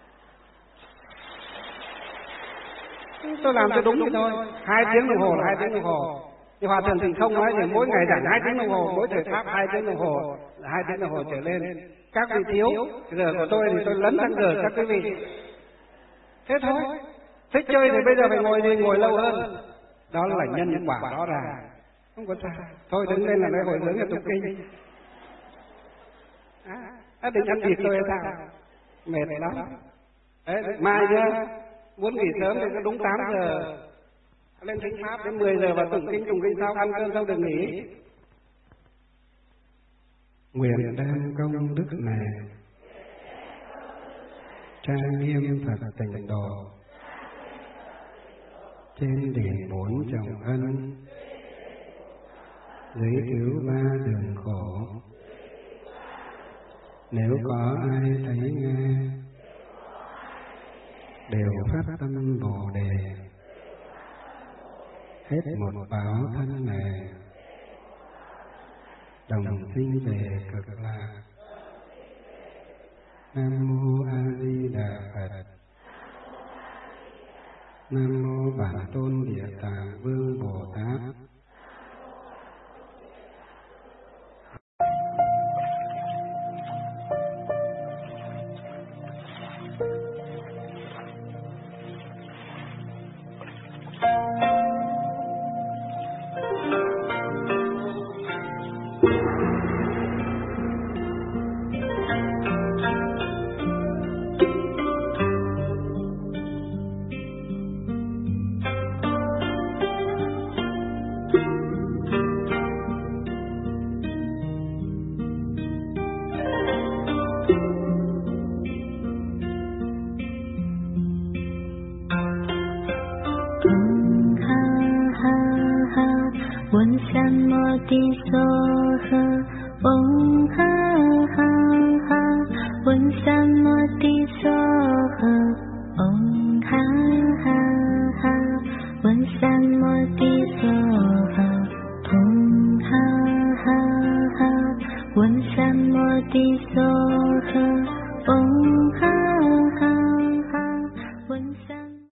Tôi làm cho đúng vậy thôi, hai tiếng đồng hồ là hai tiếng đồng hồ. thì hòa thượng Tịnh Không nói thì mỗi ngày giảng hai tiếng đồng hồ, mỗi thời pháp hai tiếng đồng hồ, hai tiếng đồng hồ trở lên. Các vị thiếu giờ của tôi thì tôi lấn sang giờ các quý vị. Thế thôi, thích chơi thì bây giờ phải ngồi đi ngồi lâu hơn. Đó là nhân quả rõ ràng, không có sao. Thôi đứng lên là nói hồi hướng là tụng kinh. À, định ăn thịt tôi hay sao? Mệt lắm. Đấy, mai nhá, muốn nghỉ sớm thì đúng tám giờ lên thính pháp, đến mười giờ và tụng kinh, tụng kinh sau ăn cơm xong được nghỉ. Nguyện đem công đức này trang nghiêm Phật Tịnh Độ trên đỉnh bốn trọng ân, dưới cứu ba đường khổ. Nếu có ai thấy nghe đều phát tâm Bồ Đề, hết một báo thân này đồng sinh về cực lạc. Nam mô A Di Đà Phật. Nam mô Bản Tôn Địa Tạng Vương Bồ Tát. 地娑诃，嗡哈哈哈，文三摩地娑诃，嗡哈哈哈，文三摩地娑诃，嗡哈哈哈，文三摩地娑。